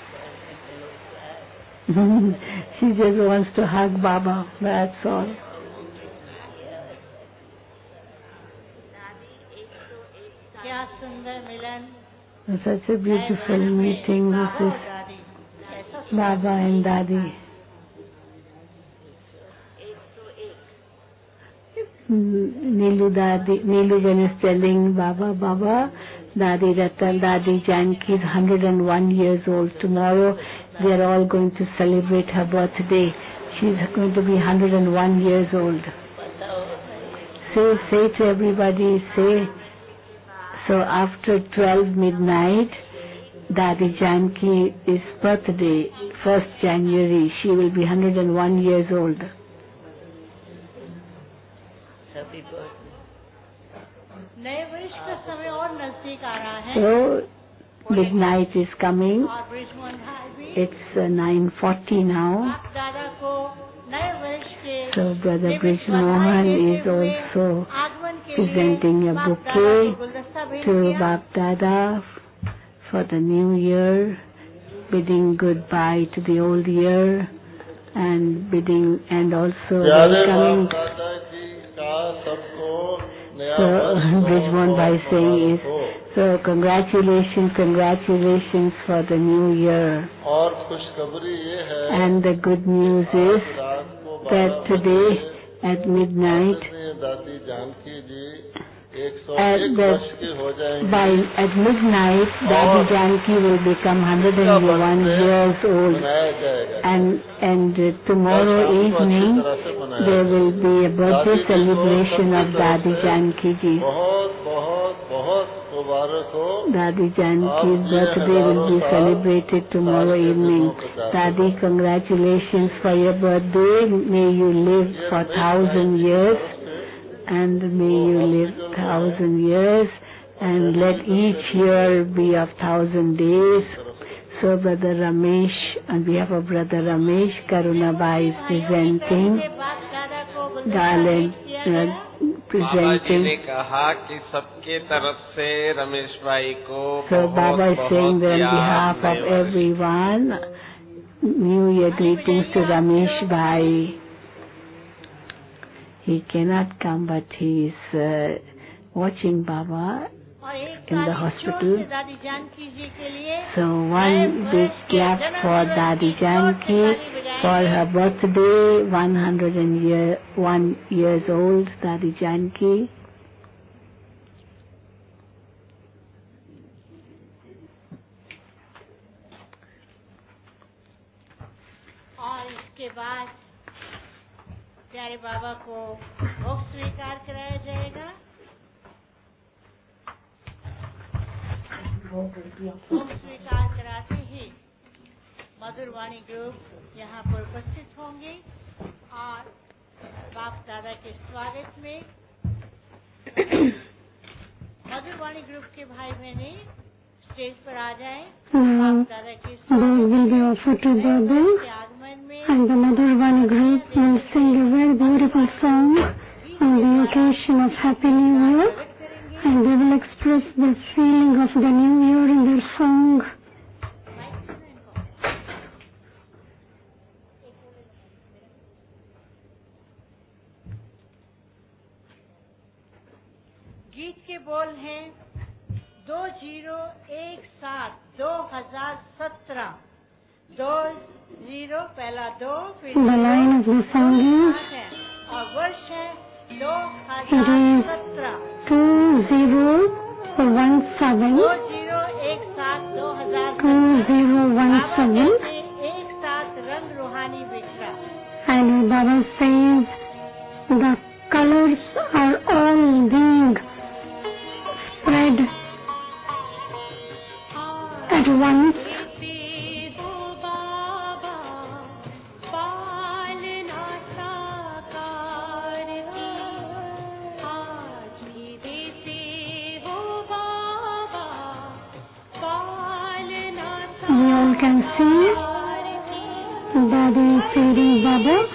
She just wants to hug Baba, that's all. क्या सुंदर मिलन. Such a beautiful meeting. This is Baba and Dadi. Neelu Dadi, Neelu Ben is telling Baba, Baba, Dadi Ratan, Dadi Janki is one hundred and one years old. Tomorrow they are all going to celebrate her birthday. She is going to be one hundred and one years old. Say, say to everybody, say. So after twelve midnight, Dadi Janki is birthday, first January. She will be one hundred and one years old. नए वर्ष का समय और नजदीक आ रहा है. So midnight is coming. और ब्रिजमोहन भाई भी. It's uh, nine forty now. आप दादा को नए वर्ष के So Brother Brijmohan is also आगमन के presenting a लिए bouquet गुलदस्ता भेज to दिया. Bap Dada for the new year, bidding goodbye to the old year, and bidding and also welcoming. So Brijmohan Bhai saying is, so congratulations, congratulations for the new year. And the good news is that today at midnight, at the, by at midnight, Dadi Janki will become one hundred and one years old, and and uh, tomorrow evening there will be a birthday celebration of Dadi Janki ji. Dadi Janki's birthday will be celebrated tomorrow evening. Dadi, congratulations for your birthday. May you live for thousand years. And may you live thousand years, and let each year be of thousand days. So Brother Ramesh, on behalf of Brother Ramesh, Karunabai is presenting, Garland uh, presenting. ने कहा कि सबके तरफ से रमेश भाई को So Baba is saying that on behalf of everyone, New Year greetings to Ramesh Bhai. He cannot come, but he is uh, watching Baba और एक in the ताली hospital. जोर से दादी जानकी जी के लिए So one big clap for Dadi Janki for her birthday, one hundred and year, one years old, Dadi Janki. और इसके बाद प्यारे बाबा को भोग स्वीकार कराया जाएगा। भोग स्वीकार कराते ही मधुरवाणी ग्रुप यहाँ पर उपस्थित होंगे और बाप दादा के स्वागत में मधुरवाणी ग्रुप के भाई बहने स्टेज पर आ जाएं। बाप दादा के स्वागत आगमन में And the Madhurvani group will sing a very beautiful song on the occasion of Happy New Year, and they will express the feeling of the New Year in their song. गीत के बोल हैं दो जीरो एक सात दो हजार सत्रह दो जीरो पहला दो फिर The line of the song is है और वर्ष है दो हजार सत्रह two zero one seven दो जीरो एक सात दो हजार two zero one seven, एक साथ रंग रूहानी बिखरा। and Baba says the colors are all being spread at once. We all can see Dadi feeding Baba.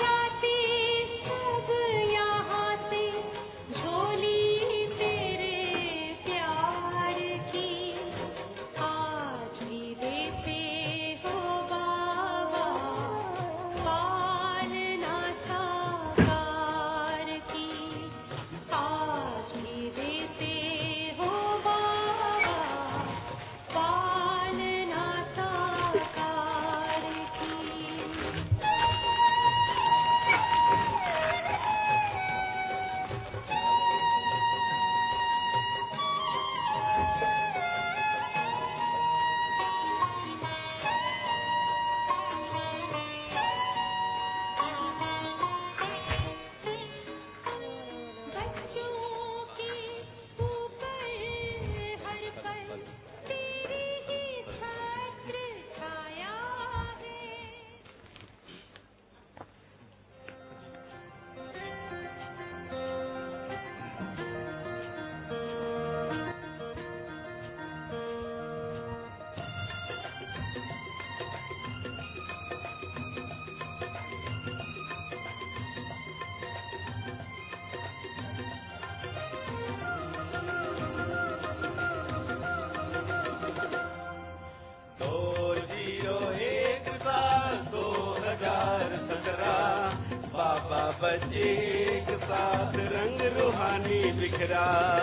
बच्चे एक साथ रंग रूहानी बिखरा।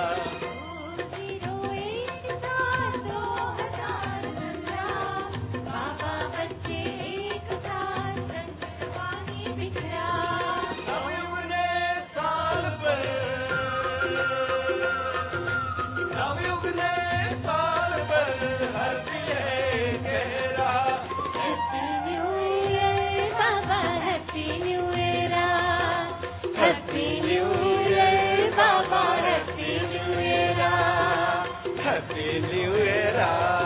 बाबा बच्चे एक साथ रंग रूहानी बिखरा। नवयुग ने साल भर नवयुग ने साल भर हर दिल है गहरा। Happy new year Baba, happy new year, happy new year Baba, happy new year, happy new year.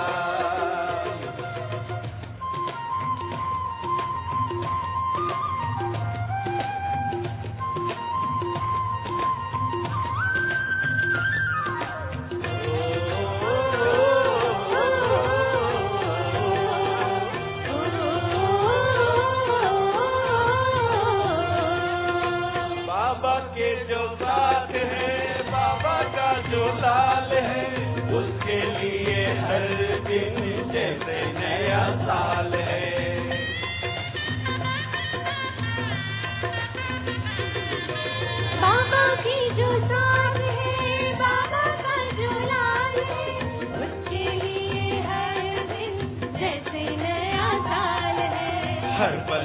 Baba के जो साथ है, बाबा का जो लाल है, उसके लिए हर दिन जैसे नया साल है। बाबा की जो साथ है, बाबा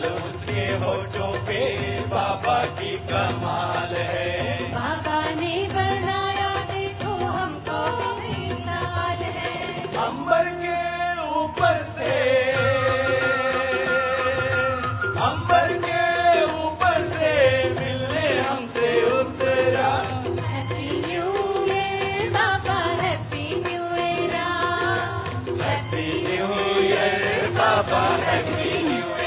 लाल उसके होठों पे बाबा की कमाल है। बाबा ने बनाया देखो हमको मिसाल है। अंबर के ऊपर से अंबर के ऊपर से मिलने हमसे उतरा। Happy new year Baba, happy new year. Happy new year Baba, happy new year.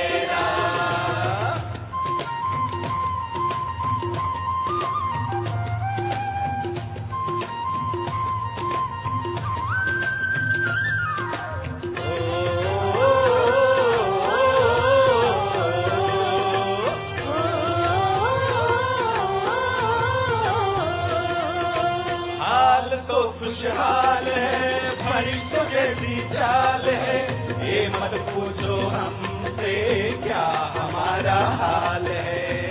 हाल तो खुशहाल है, भरी तो जैसी चाल है, ये मत पूछो हमसे क्या हमारा हाल है।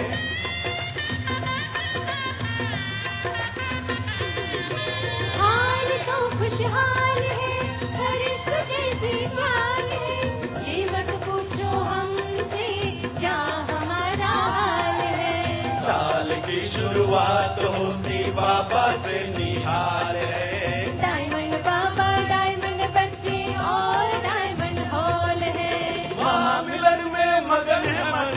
हाल तो खुशहाल है, बारिश जैसी चाल है, ये मत पूछो हमसे क्या हमारा हाल है। साल की शुरुआत होती बाबा से निहाल है। डायमंड बाबा, डायमंड बच्चे और डायमंड हॉल है। महामिलन में मगन है मन,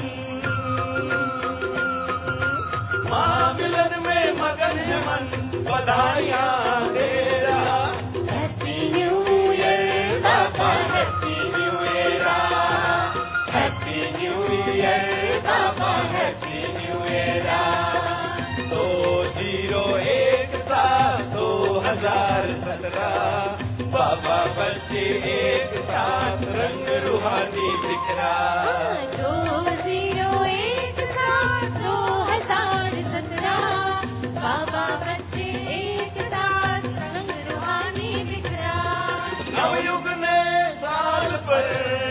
महामिलन में मगन है मन, बधाइयाँ दे रहा। Happy new year Baba, happy new year. Happy new year Baba, happy new year. दो जीरो एक सात दो हजार सत्रह बाबा बच्चे एक साथ रंग रूहानी बिखरा। दो जीरो एक सात दो हजार सत्रह बाबा बच्चे एक साथ रंग रूहानी बिखरा। नवयुग ने साल पर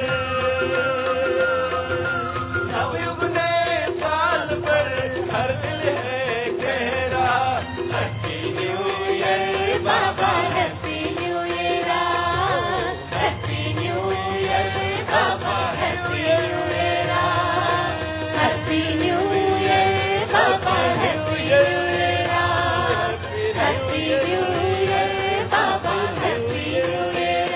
नवयुग ने साल पर हर दिल है गहरा। Happy new year Baba, happy new year. Happy new year Baba, happy new year. Happy new year Baba, happy new year. Happy new year Baba, happy new year.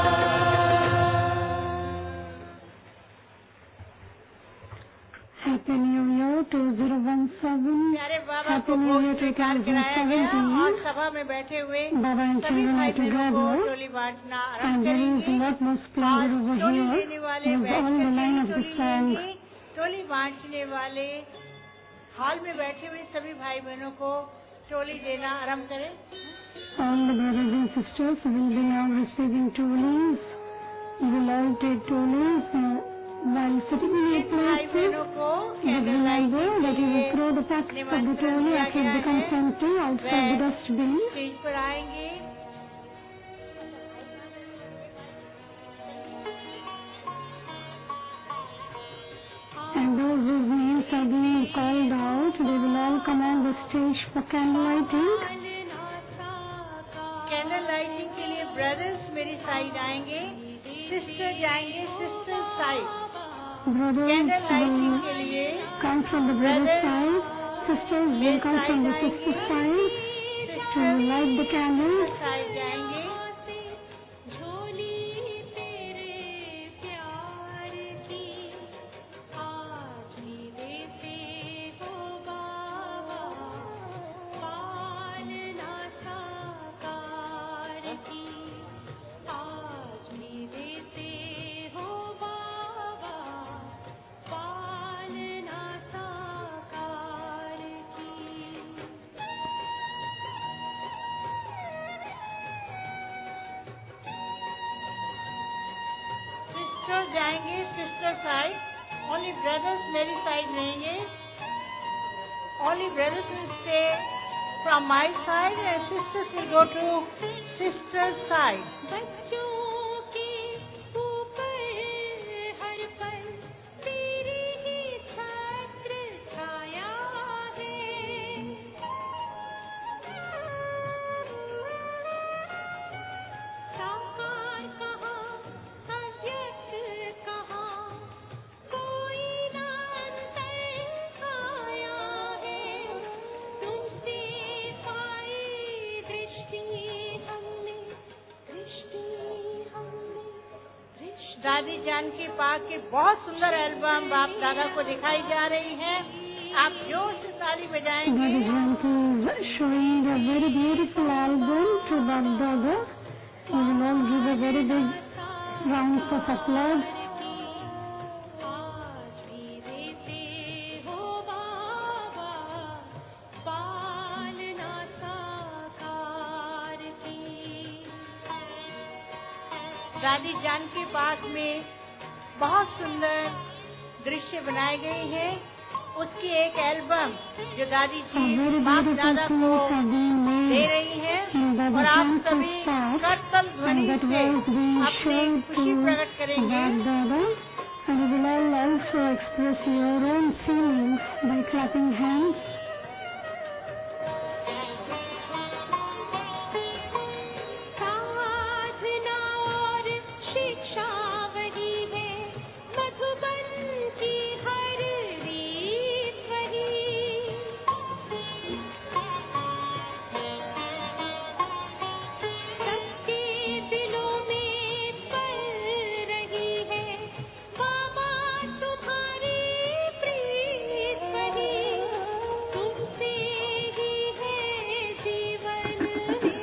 Happy New Year twenty seventeen. प्यारे बाबा Happy को New भोग Year स्वीकार कराया गया और twenty seventeen. सभा में बैठे हुए Baba and सभी children भाई are बहनों को together, टोली बांटना and आरंभ there is करेंगे। a lot more splendor over Toli here देने वाले with बैठ all the line करके of the टोली song. लेंगे। टोली बांटने वाले हॉल में बैठे हुए सभी भाई बहनों को टोली देना आरंभ करें। All the brothers and sisters will be now receiving tolis. You will all take tolis uh, while sitting in your इन भाई places. बहनों को But candle remember lighting that के you will लिए throw the packets of the निमंत्रण toli दिया as it गया becomes है। empty outside the वह dustbin. स्टेज पर आएंगे। And those whose names are being called out, they will all come on the stage for candle lighting. Candle lighting के लिए brothers मेरी साइड आएंगे, सिस्टर जाएंगे sister side. Brothers candle lighting will के लिए come from the brother Brothers, side, sisters will come from the sister side to light the candles. Side जाएंगे। झोली तेरे प्यार की आज भी देते हो बाबा, पालना साकार की आज भी देते हो बाबा, पालना साकार की। सिस्टर जाएंगे सिस्टर साइड, ओनली ब्रदर्स मेरी साइड रहेंगे। Only brothers will stay from my side and sisters will go to sister side. बच्चों के ऊपर हर पल तेरी ही छत्र छाया है, साकार कहाँ अव्यक्त कहाँ कोई ना दादी जानकी पाक की बहुत सुंदर एल्बम बाप दादा को दिखाई जा रही है। आप जोर से ताली बजाएंगे। Daddy Janki is showing a very beautiful album to Bap Dada. We will all give a very big round of applause. आज भी देते हो बाबा पालना साकार की। दादी जानकी पाक में बहुत सुंदर दृश्य बनाए गए हैं। उसकी एक एल्बम जो दादी जी बाप दादा को दे रही है और आप सभी करतल ध्वनि से अपनी खुशी प्रकट करेंगे। And you will all also express your own feelings by clapping hands. साधना और शिक्षा वही है मधुबन की हर रीत वही। सबके दिलों में पल रही है बाबा तुम्हारी प्रीत वही। तुमसे ही है जीवन में।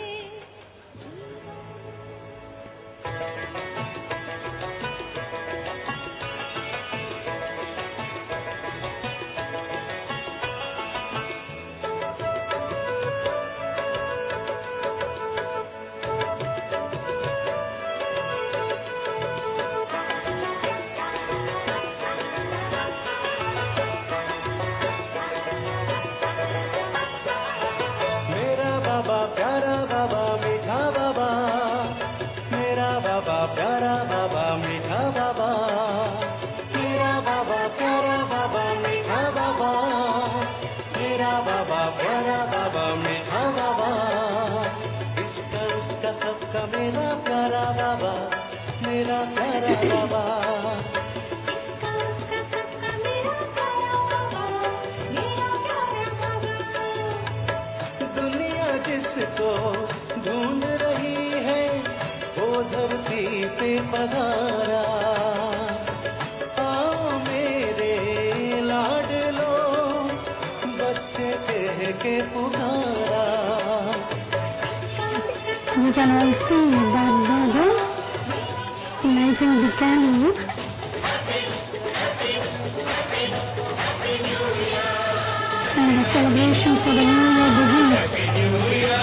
मेरा बाबा प्यारा बाबा मीठा बाबा, मेरा बाबा प्यारा बाबा मीठा बाबा, मेरा बाबा प्यारा बाबा मीठा बाबा, मेरा बाबा प्यारा बाबा मीठा बाबा। इसका उसका सबका मेरा प्यारा बाबा, मेरा प्यारा बाबा। इसका उसका सबका मेरा प्यारा बाबा, मेरा प्यारा बाबा। दुनिया जिसको ढूंढ रही है वो धरती पे पधारा। आओ मेरे लाडलो बच्चे कह के पुकारा। You can all see Bap Dada lighting the candle. And the celebration for the new year begins.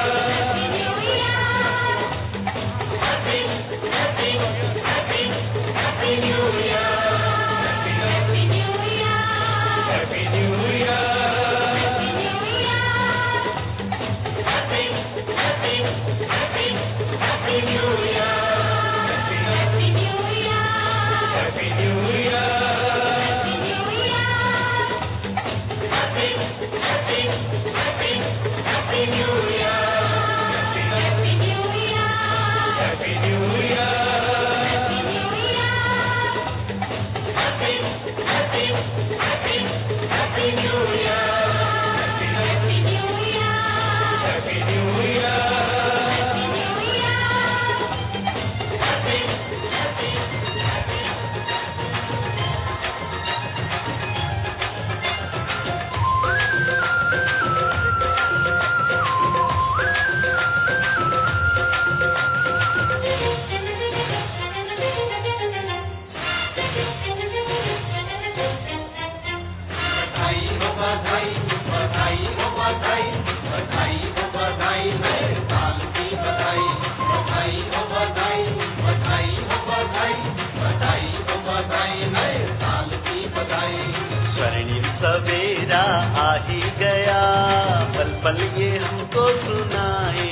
स्वर्णिम सवेरा आ ही गया, पल पल ये हमको सुनाए।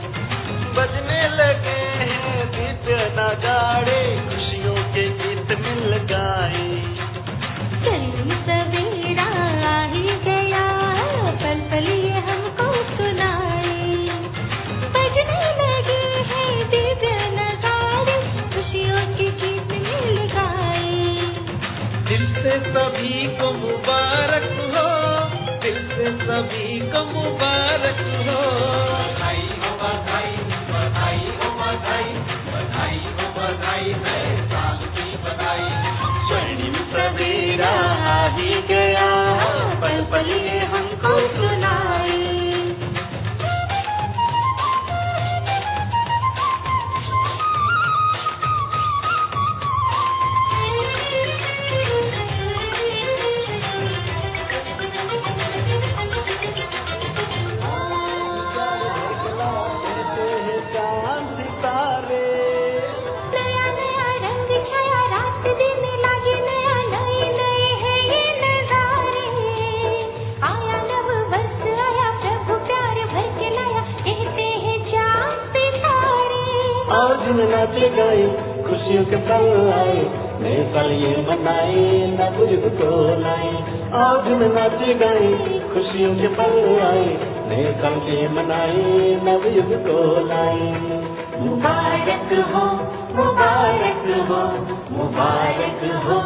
बजने लगे हैं दिव्य नगाड़े, खुशियों के गीत मिल गाए। स्वर्णिम सवेरा आ ही गया, पल पल ये हमको सुनाए। बजने लगे हैं दिव्य नगाड़े, खुशियों के गीत मिल गाए। दिल से सभी को मुबारक हो, दिल से सभी को मुबारक हो। बधाई हो बधाई, बधाई हो बधाई, बधाई हो बधाई पल ये हमको सुनाए। नाचे गाए खुशियों के पल आए, नए साल ये मनाए नव युग को लाए। आज में नाचे गाए खुशियों के पल आए, नए साल ये मनाए नव युग को लाए। मुबारक हो मुबारक हो मुबारक हो।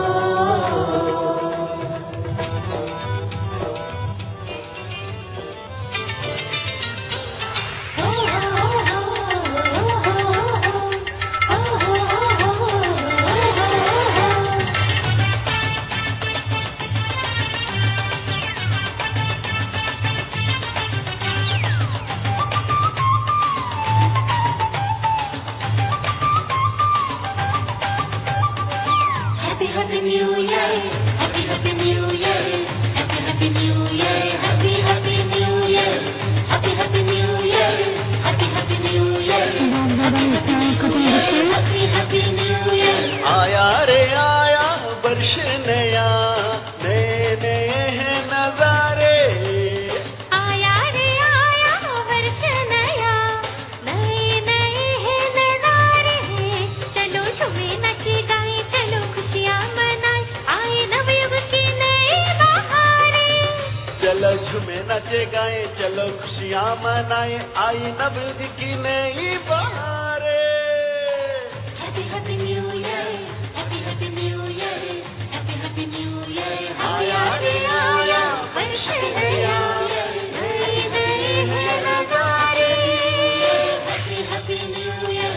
आया रे आया वर्ष नया, नए नए हैं नजारे। आया रे आया वर्ष नया, नए नए हैं नजारे। चलो झूमे नाचे गाए, चलो खुशियाँ मनाए, आए नवयुग की नई बहारें। चलो झूमे नाचे गाए, चलो खुशियाँ मनाए, आई नवयुग की नई बहारें। Happy Happy New Year, Happy Happy New Year, Happy Happy New Year। आया रे आया वर्ष नया, नए नए हैं नजारे। Happy Happy New Year।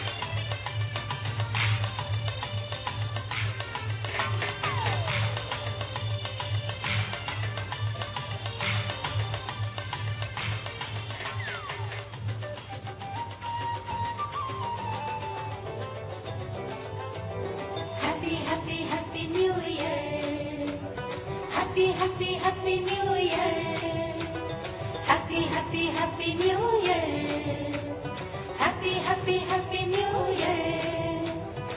Happy Happy Happy New Year, Happy Happy Happy New Year, Happy Happy Happy New Year, Happy Happy Happy New Year।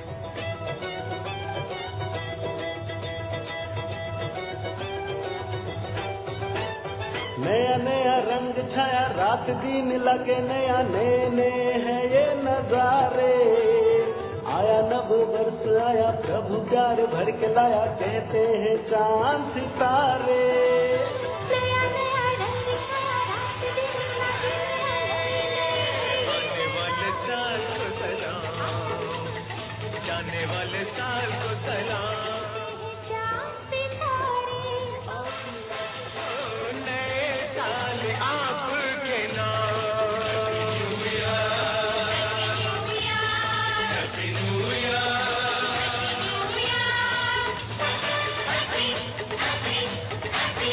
नया नया रंग छाया रात दिन लगे, नया नए नए हैं ये नजारे। आया नव वर्ष आया प्रभु प्यार भर के लाया, कहते हैं चांद सितारे। नया नया रंग छाया रात दिन लगे, आने वाले साल को सलाम, जाने वाले साल को सलाम। चांद सितारे। नए साल आपके नाम। Happy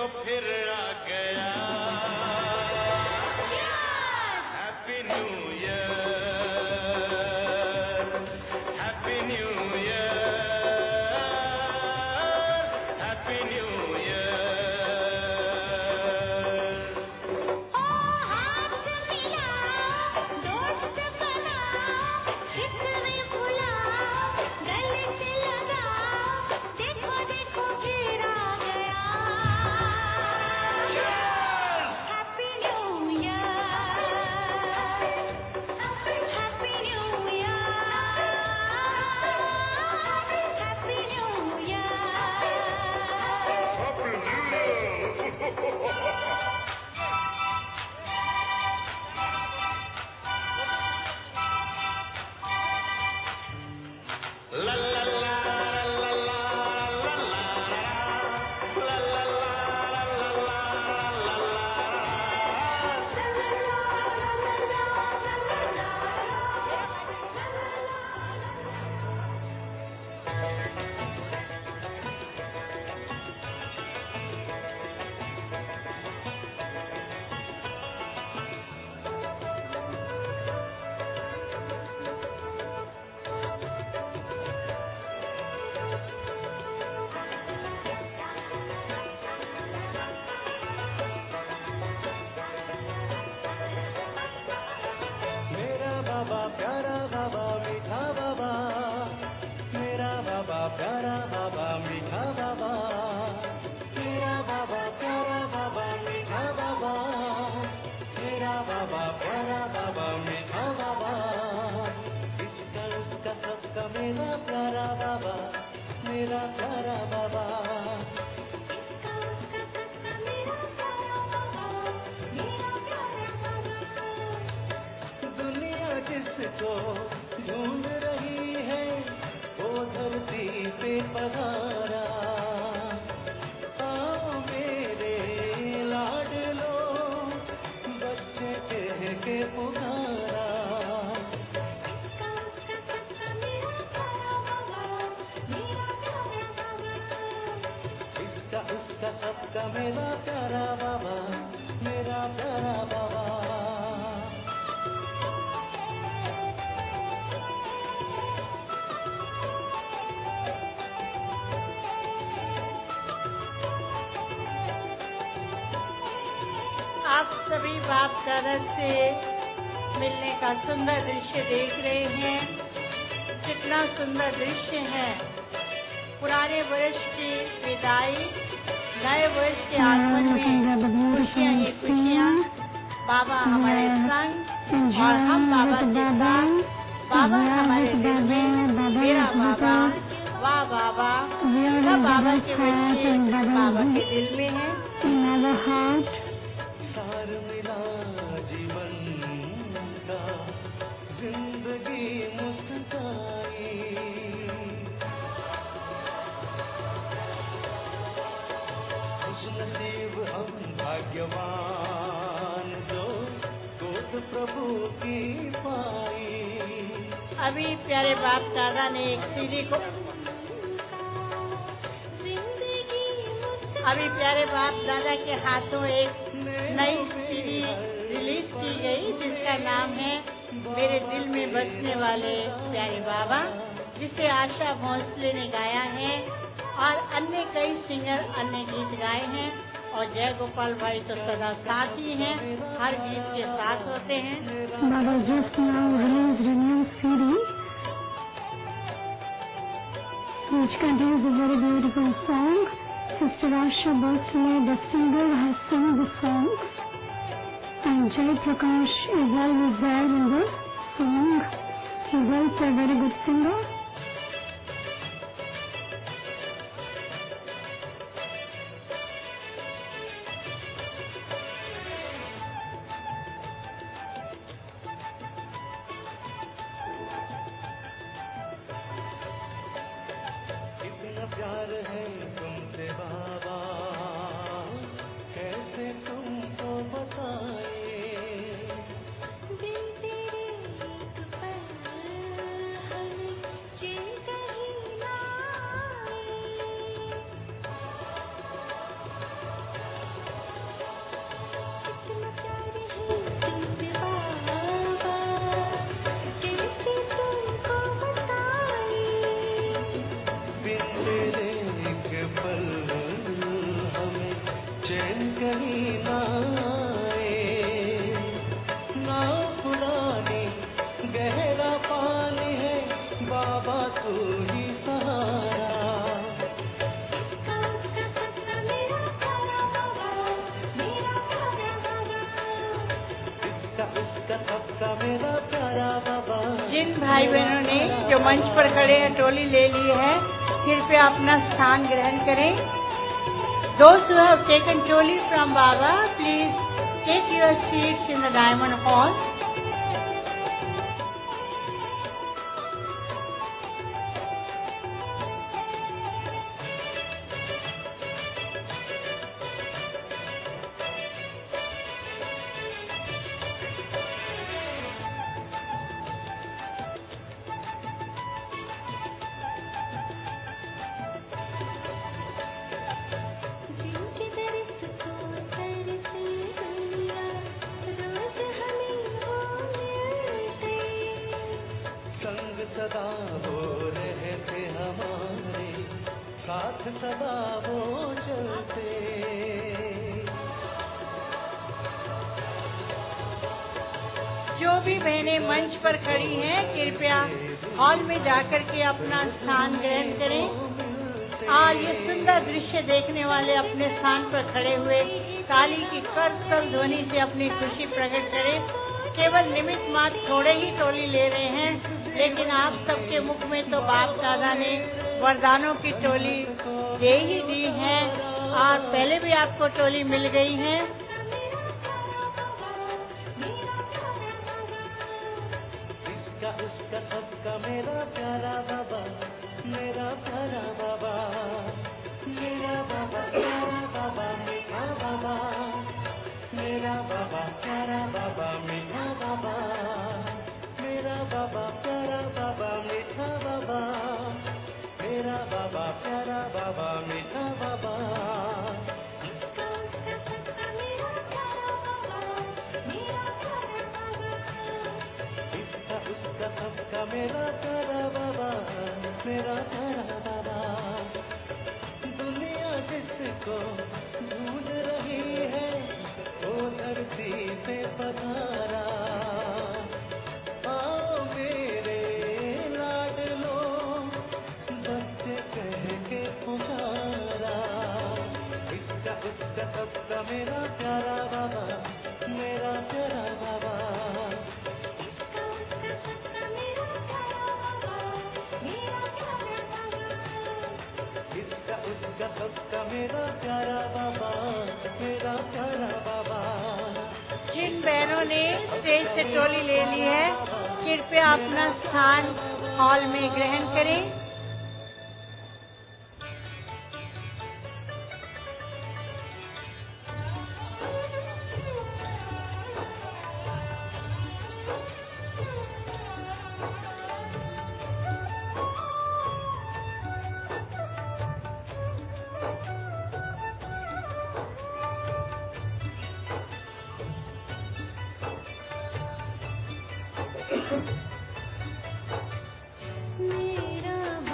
देखो फिर आ गया happy new year happy new year happy new year ओ हाथ मिला दोस्त बना कितने भुला गले से लगा देखो देखो फिर आ गया happy new year happy new year happy new ला ला ला ला ला ला ला ला मेरा बाबा प्यारा बाबा मीठा बाबा मेरा बाबा प्यारा बाबा मीठा बाबा मेरा बाबा प्यारा बाबा मीठा बाबा मेरा बाबा प्यारा बाबा मीठा बाबा इसका उसका सबका मेरा प्यारा बाबा मेरा प्यारा बाबा दुनिया जिसको ढूंढ रही है वो धरती पे पधारा आओ मेरे लाडलो बच्चे कह के पुकारा इसका उसका सबका मेरा प्यारा बाबा मेरा प्यारा बाबा आप सभी बाप दादा से मिलने का सुंदर दृश्य देख रहे हैं। कितना सुंदर दृश्य है। पुराने वर्ष की विदाई, नए वर्ष के आगमन में खुशियाँ ही खुशियाँ। बाबा हमारे संग और हम बाबा के साथ। बाबा हमारे दिल में, मेरा बाबा, वाह बाबा, सब बाबा के बच्चे बाबा के दिल में है। सार मिला जीवन का जिंदगी मुस्काई खुशनसीब हम भाग्यवान जो गोद प्रभु की पाई। अभी प्यारे बाप दादा ने एक सीडी को अभी प्यारे बाप दादा के हाथों एक नई सीडी रिलीज की गई जिसका नाम है मेरे दिल में बसने वाले प्यारे बाबा, जिसे आशा भोसले ने गाया है और अन्य कई सिंगर अन्य गीत गाए हैं। और जय गोपाल भाई तो सदा साथ ही हैं, हर गीत के साथ होते हैं। Baba just now released a new C D which contains a very beautiful song. Sister Asha Bhosle, the singer, has sung the songs, and Jay Prakash is always there in the song. He is also a very good singer. कितना प्यार है तुमसे बाबा कैसे तुमको बताए दिल तेरे एक पल हमें भाई बहनों ने जो मंच पर खड़े हैं टोली ले ली है, कृपया अपना स्थान ग्रहण करें। Those who have taken toli from Baba, please take your seats in the Diamond Hall. सदा वो रहते हमारे साथ, सदा वो चलते। जो भी बहनें मंच पर खड़ी हैं, कृपया हॉल में जाकर के अपना स्थान ग्रहण करें। आज ये सुंदर दृश्य देखने वाले अपने स्थान पर खड़े हुए ताली की करतल ध्वनि से अपनी खुशी प्रकट करें। केवल निमित्त मात्र थोड़े ही टोली ले रहे हैं, लेकिन आप सबके मुख में तो बाप दादा ने वरदानों की टोली दे ही दी है और पहले भी आपको टोली मिल गई है। इसका उसका सबका मेरा प्यारा बाबा, मेरा प्यारा बाबा, मेरा बाबा प्यारा बाबा, मीठा बाबा, मेरा बाबा प्यारा बाबा, मीठा बाबा, मेरा बाबा प्यारा बाबा, मीठा बाबा, मेरा बाबा प्यारा बाबा, मीठा बाबा। इसका उसका सबका मेरा प्यारा बाबा, मेरा प्यारा बाबा। दुनिया जिसको ढूंढ रही है, वो धरती पे पधारा। आओ मेरे लाडलो, बच्चे कह के पुकारा। इसका उसका सबका मेरा प्यारा बाबा, मेरा प्यारा बाबा। इसका उसका सबका मेरा प्यारा बाबा, मेरा प्यारा बाबा। जिन बहनों ने स्टेज से टोली ले ली है, कृपया अपना स्थान हॉल में ग्रहण करें। मेरा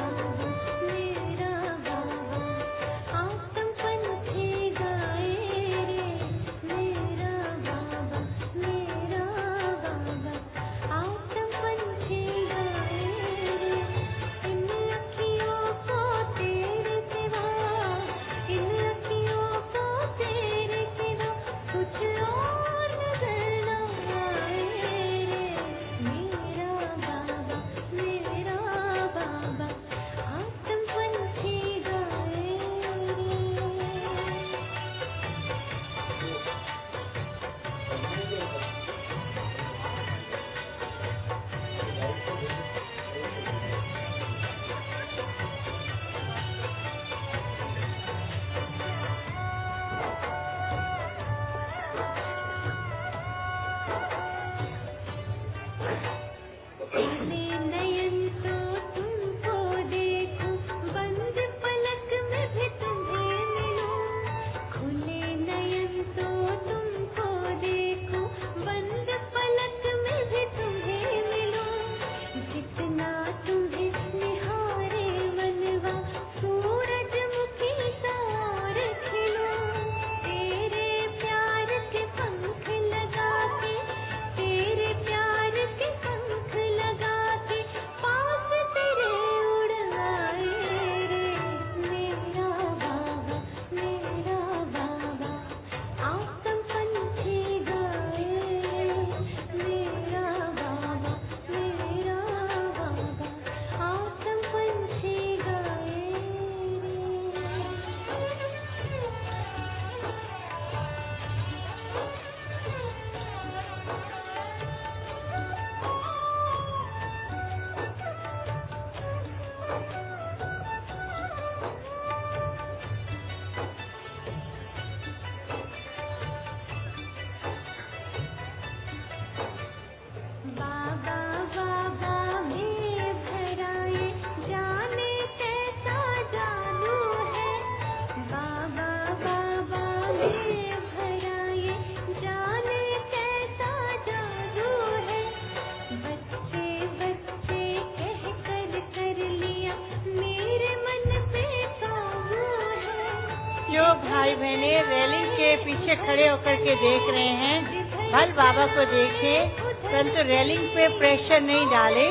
जो भाई बहने रेलिंग के पीछे खड़े होकर के देख रहे हैं, भल बाबा को देखें, परंतु रेलिंग पे प्रेशर नहीं डाले।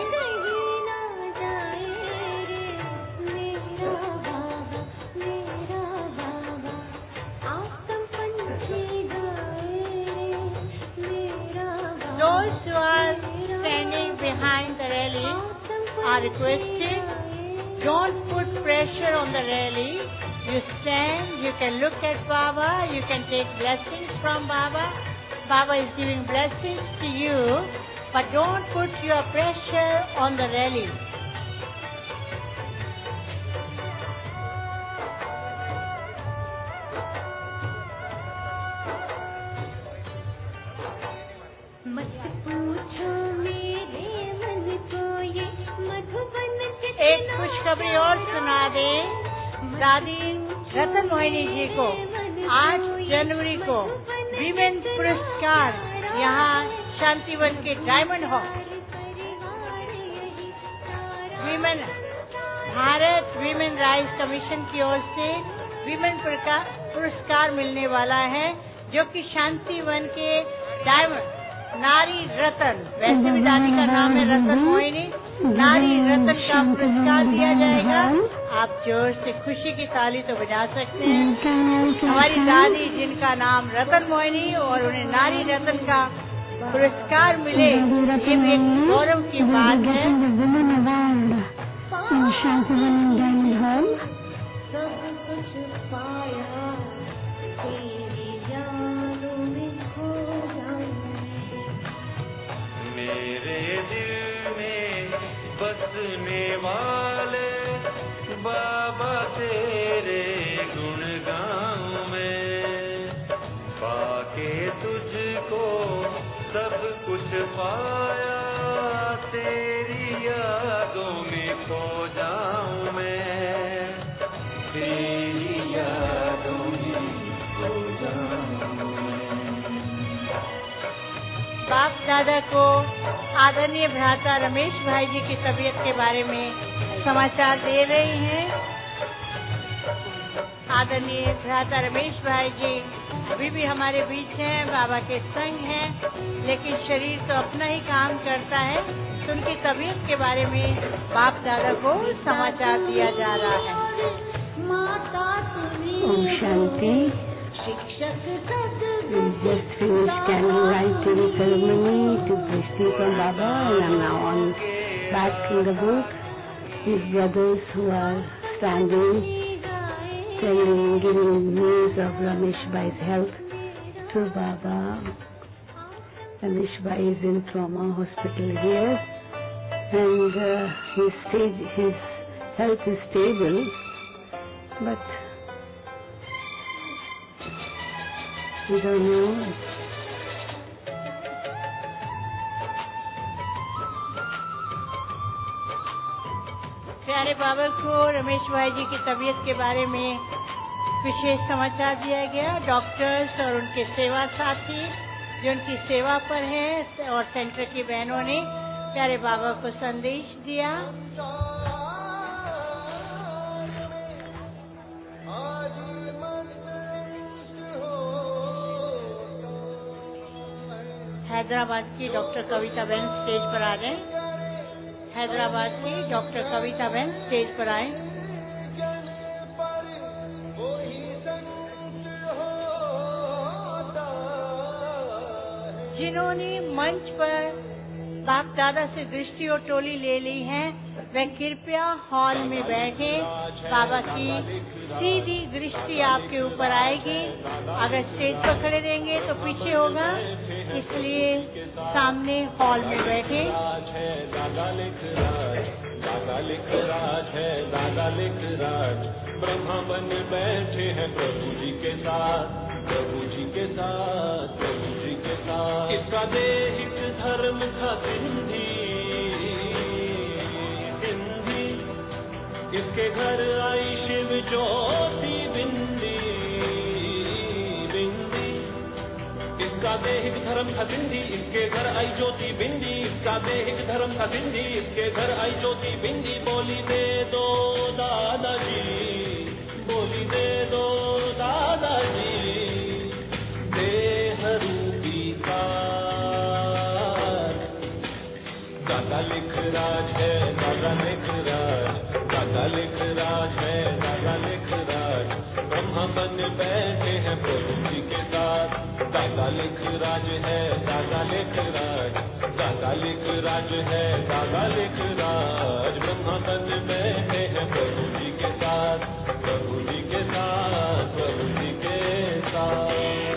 Those who are standing behind the railing are requested, don't put pressure on the railing. You stand, you can look at Baba, you can take blessings from Baba. Baba is giving blessings to you, but don't put your pressure on the railing. एक खुशखबरी और सुना दें, दादी रतन मोहिनी जी को आठ जनवरी को women पुरस्कार यहाँ शांतिवन के diamond hall women Bharat women rights commission की ओर से वीमेन पुरस्कार मिलने वाला है, जो कि शांतिवन के डायमंड नारी रतन, वैसे भी दादी का नाम है रतन मोहिनी, नारी रतन का पुरस्कार दिया जाएगा। आप जोर से खुशी की ताली तो बजा सकते हैं। हमारी दादी जिनका नाम रतन मोहिनी और उन्हें नारी रतन का पुरस्कार मिले, ये भी एक गौरव की बात है। बसने वाले बाबा तेरे गुण गाऊं मैं, पाके तुझको सब कुछ पाया, तेरी यादों में खो जाऊं मैं, तेरी यादों में खो जाऊं मैं। बाप दादा को आदरणीय भ्राता रमेश भाई जी की तबीयत के बारे में समाचार दे रही हैं। आदरणीय भ्राता रमेश भाई जी अभी भी हमारे बीच हैं, बाबा के संग हैं, लेकिन शरीर तो अपना ही काम करता है, तो उनकी तबीयत के बारे में बाप दादा को समाचार दिया जा रहा है। Om Shanti. We just finished candle lighting ceremony to Krishna from Baba, and I'm now on back in the booth. His brothers who are standing, telling, giving news of Ramesh Bhai's health to Baba. Ramesh Bhai is in trauma hospital here, and uh, his stage, his health is stable, but we don't know. प्यारे बाबा को रमेश भाई जी की तबीयत के बारे में विशेष समाचार दिया गया। डॉक्टर्स और उनके सेवा साथी जो उनकी सेवा पर हैं और सेंटर की बहनों ने प्यारे बाबा को संदेश दिया। हैदराबाद की डॉक्टर कविता बहन स्टेज पर आ जाएं। हैदराबाद की डॉक्टर कविता बहन स्टेज पर आए। जिन्होंने मंच पर बाप दादा से दृष्टि और टोली ले ली है, वह कृपया हॉल में बैठे। बाबा की सीधी दृष्टि आपके ऊपर आएगी। अगर स्टेज पर खड़े रहेंगे तो पीछे होगा, इसलिए सामने हॉल में बैठे। दादा लिख राज, दादा लिख राज है, दादा लिख राज, ब्रह्मा बन बैठे हैं प्रभु जी के साथ, प्रभु जी के साथ, प्रभु जी के साथ। इसका देहिक धर्म था सिंधी, सिंधी, इसके घर आई शिव ज्योति बिंदी, बिंदी, इसका देहिक धर्म था सिंधी, इसके घर आई ज्योति बिंदी, इसका देहिक धर्म था सिंधी, इसके घर आई ज्योति बिंदी। बोली दे दो दादाजी, बोली दे दो दादा लिख राज है, दादा लिख राज, ब्रह्मा बन बैठे हैं प्रभु जी के साथ। दादा लिख राज है, दादा लिख राज, दादा लिख राज है, दादा लिख राज, ब्रह्मा बन बैठे हैं प्रभु जी के साथ, प्रभु जी के साथ, प्रभु जी के साथ।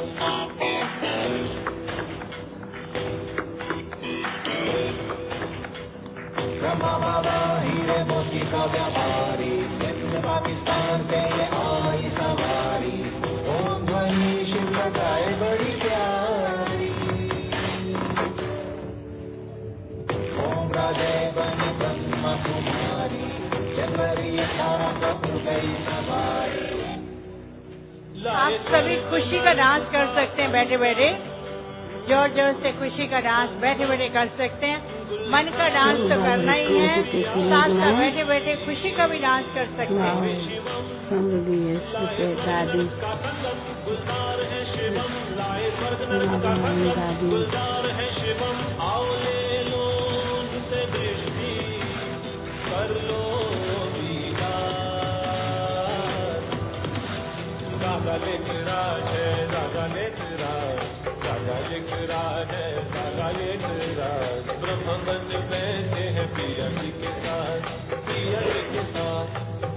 ब्रह्मा बाबा हीरे मोती का व्यापारी, सिंध पाकिस्तान से ये आई सवारी, ओम ध्वनि शिव लगाए बड़ी प्यारी। ओम राजे बनी ब्रह्मा कुमारी, जनवरी अठारह को हो गई सवारी। आप सभी खुशी का डांस कर सकते हैं बैठे बैठे, जोर जोर से खुशी का डांस बैठे बैठे कर सकते हैं। मन का डांस तो करना ही है, साथ साथ बैठे बैठे खुशी का भी डांस कर सकते हैं। दादी दादा लिख राज है, दादा लिख राज, दादा लिख राज है, दादा लिख राज, ब्रह्म बन बैठे हैं पिया जी के साथ, पिया जी के साथ।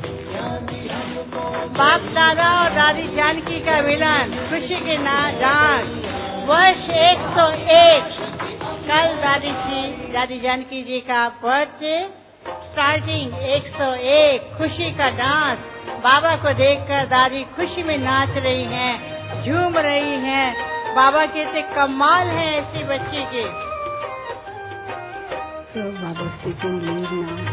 बाप दादा और दादी जानकी का मिलन, खुशी के ना डांस, वर्ष एक सौ एक। कल दादी जी दादी जानकी जी का बर्थडे, स्टार्टिंग एक सौ एक, खुशी का डांस। बाबा को देखकर दादी खुशी में नाच रही हैं, झूम रही हैं। बाबा कहते कमाल है ऐसी बच्ची के। So Baba sitting leave now.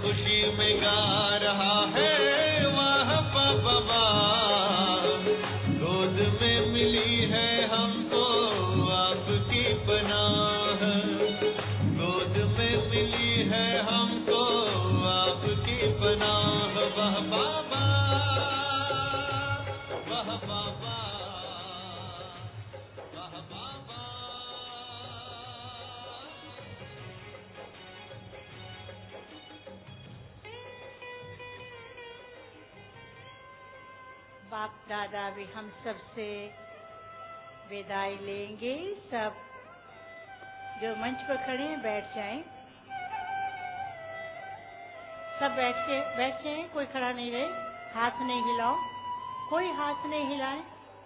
खुशी में गा रहा है वाह बाबा वाह। गोद में मिली है हमको आपकी पनाह, गोद में मिली है हमको आपकी पनाह। वाह बाबा वाह बाबा वाह बाबा। बाप दादा भी हम सब से विदाई लेंगे। सब जो मंच पर खड़े हैं बैठ जाएं, सब बैठ के बैठ जाएं, कोई खड़ा नहीं रहे, हाथ नहीं हिलाओ, कोई हाथ नहीं हिलाए।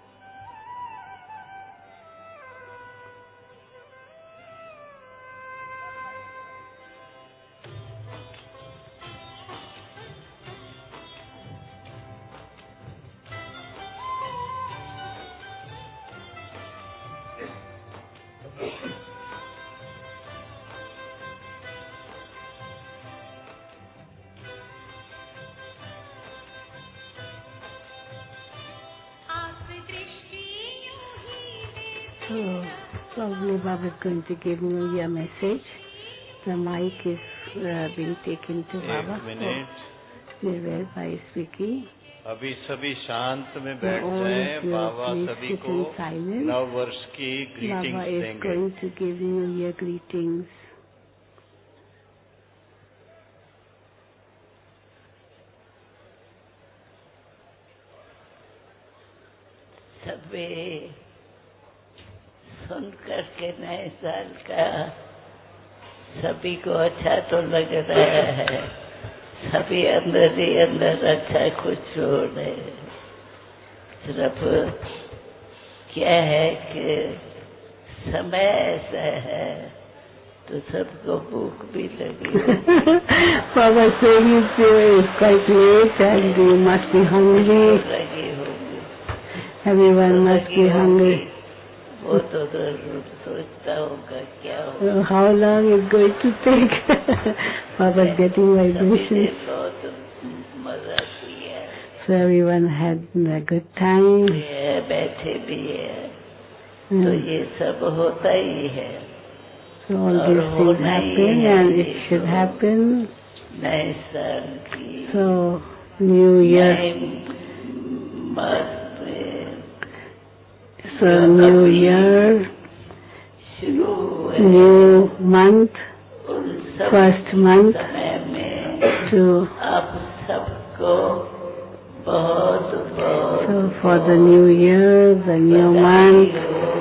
So, probably Baba is going to give me a message. The mic is uh, being taken to Baba. एक मिनट, Nirvair by speaking. अभी सभी शांत में बैठ So all जाएं। of you बाबा please सभी sit को in silence. नव वर्ष की Baba ग्रीटिंग्स is देंगे। going to give New Year greetings. सभी सुन करके नए साल का सभी को अच्छा तो लग रहा है, सभी अंदर ही अंदर अच्छा कुछ हो रहे हैं। सिर्फ क्या है कि समय ऐसा है तो सबको भूख भी लगी। Baba saying it's uh, quite late and you must be hungry. लगी होगी, Everyone must be hungry. वो तो जरूर सोचता होगा क्या होगा। So how long is going to take? Baba's getting vibrations. बहुत मजा किया, So everyone had a good time. ये बैठे भी है, तो ये सब होता ही है। So all these things happen and it should happen. नए साल की So New Year. नए मास में So New Year, शुरू हुए new month, उन सब first month समय में to आप सबको बहुत बहुत so for the new year, the new month,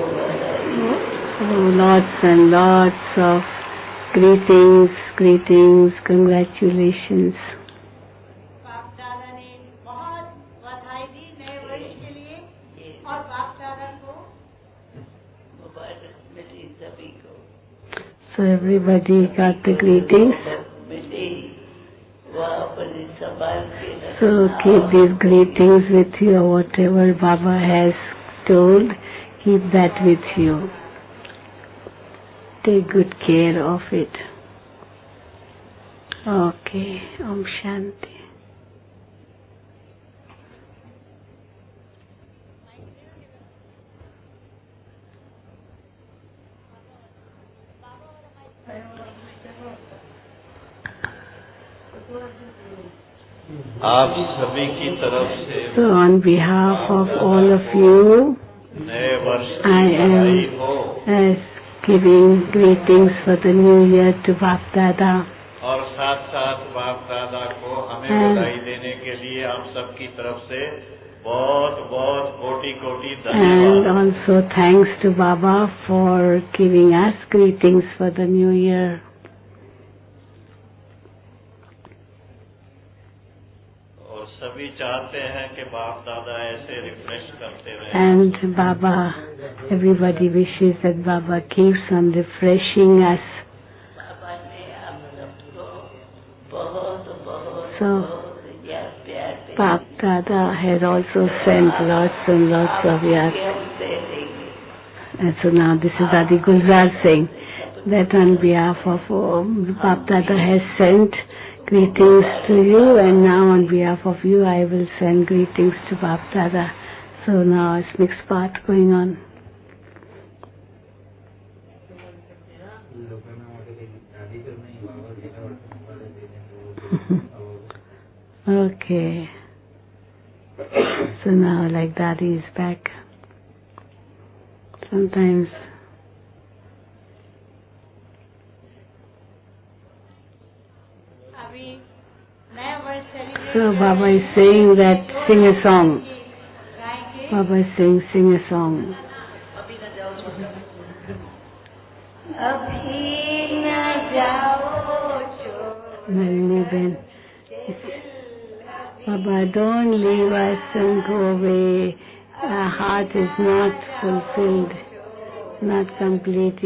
oh, lots and lots of greetings, greetings, congratulations. बाप दादा ने बहुत बधाई दी नए वर्ष के लिए और बाप दादा को मुबारक मिली सभी को। So everybody got the greetings. मिली वो अपनी संभाल के So keep these greetings with you. Whatever Baba has told, keep that with you. Take good care of it. Okay. Om Shanti. आप सभी की तरफ से So on behalf of all of you, नए वर्ष I की am बधाई हो as giving greetings for the new year to Bap Dada. और साथ साथ बाप दादा को हमें हाँ। बधाई देने के लिए हम सबकी तरफ से बहुत बहुत कोटि कोटि And धन्यवाद। also thanks to Baba for giving us greetings for the new year. और सभी चाहते हैं कि बाप दादा ऐसे रिफ्रेश करते रहें। And Baba, everybody wishes that Baba keeps on refreshing us. बाबा ने आप सबको बहुत बहुत So, बहुत याद प्यार दे Bap Dada has also sent lots and lots of yad. हम दे देंगे। And so now this is Adi Gulzar saying that on behalf of um, Bap Dada has sent Greetings to you, and now on behalf of you I will send greetings to Bap Dada. So now it's mixed part going on. Okay. So now like Daddy is back. Sometimes so Baba is saying that sing a song. Baba is saying sing a song. Nalini Ben, Baba, don't leave us and go away. Our heart is not fulfilled, not complete.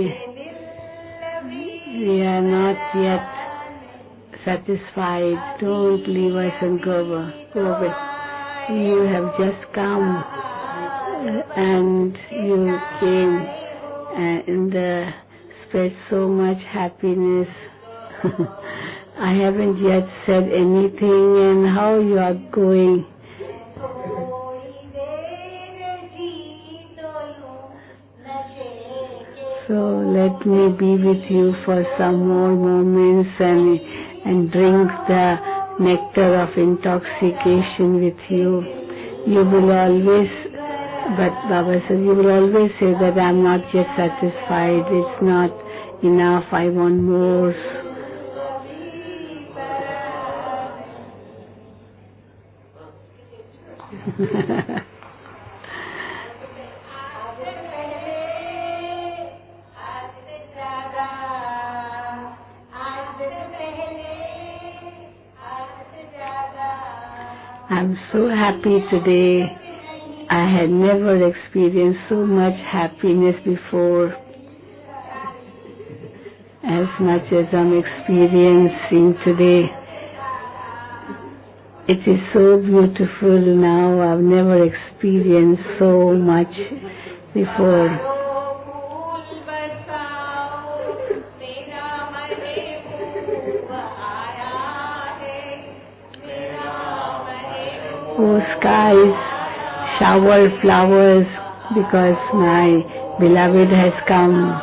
We are not yet satisfied. Don't leave us and go away. You have just come and you came and uh, spread so much happiness. I haven't yet said anything, and how you are going. So let me be with you for some more moments and and drink the nectar of intoxication with you. You will always, but Baba says, you will always say that I'm not yet satisfied. It's not enough. I want more. I'm so happy today. I had never experienced so much happiness before, as much as I'm experiencing today. It is so beautiful now. I've never experienced so much before. Oh, skies, shower flowers, because my beloved has come.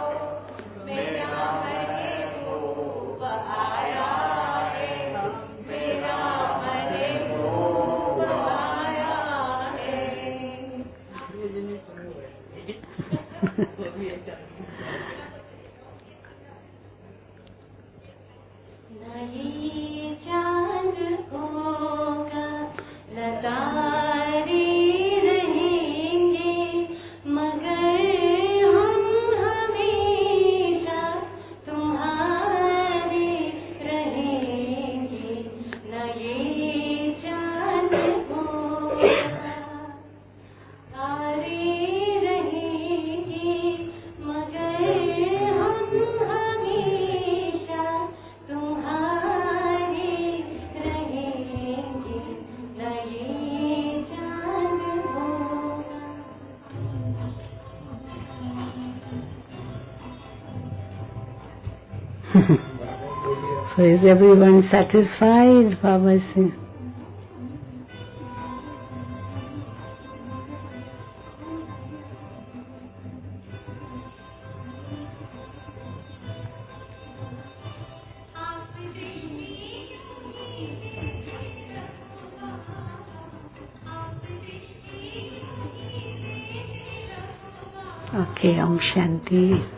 So is everyone satisfied, Baba says? Okay, Om Shanti.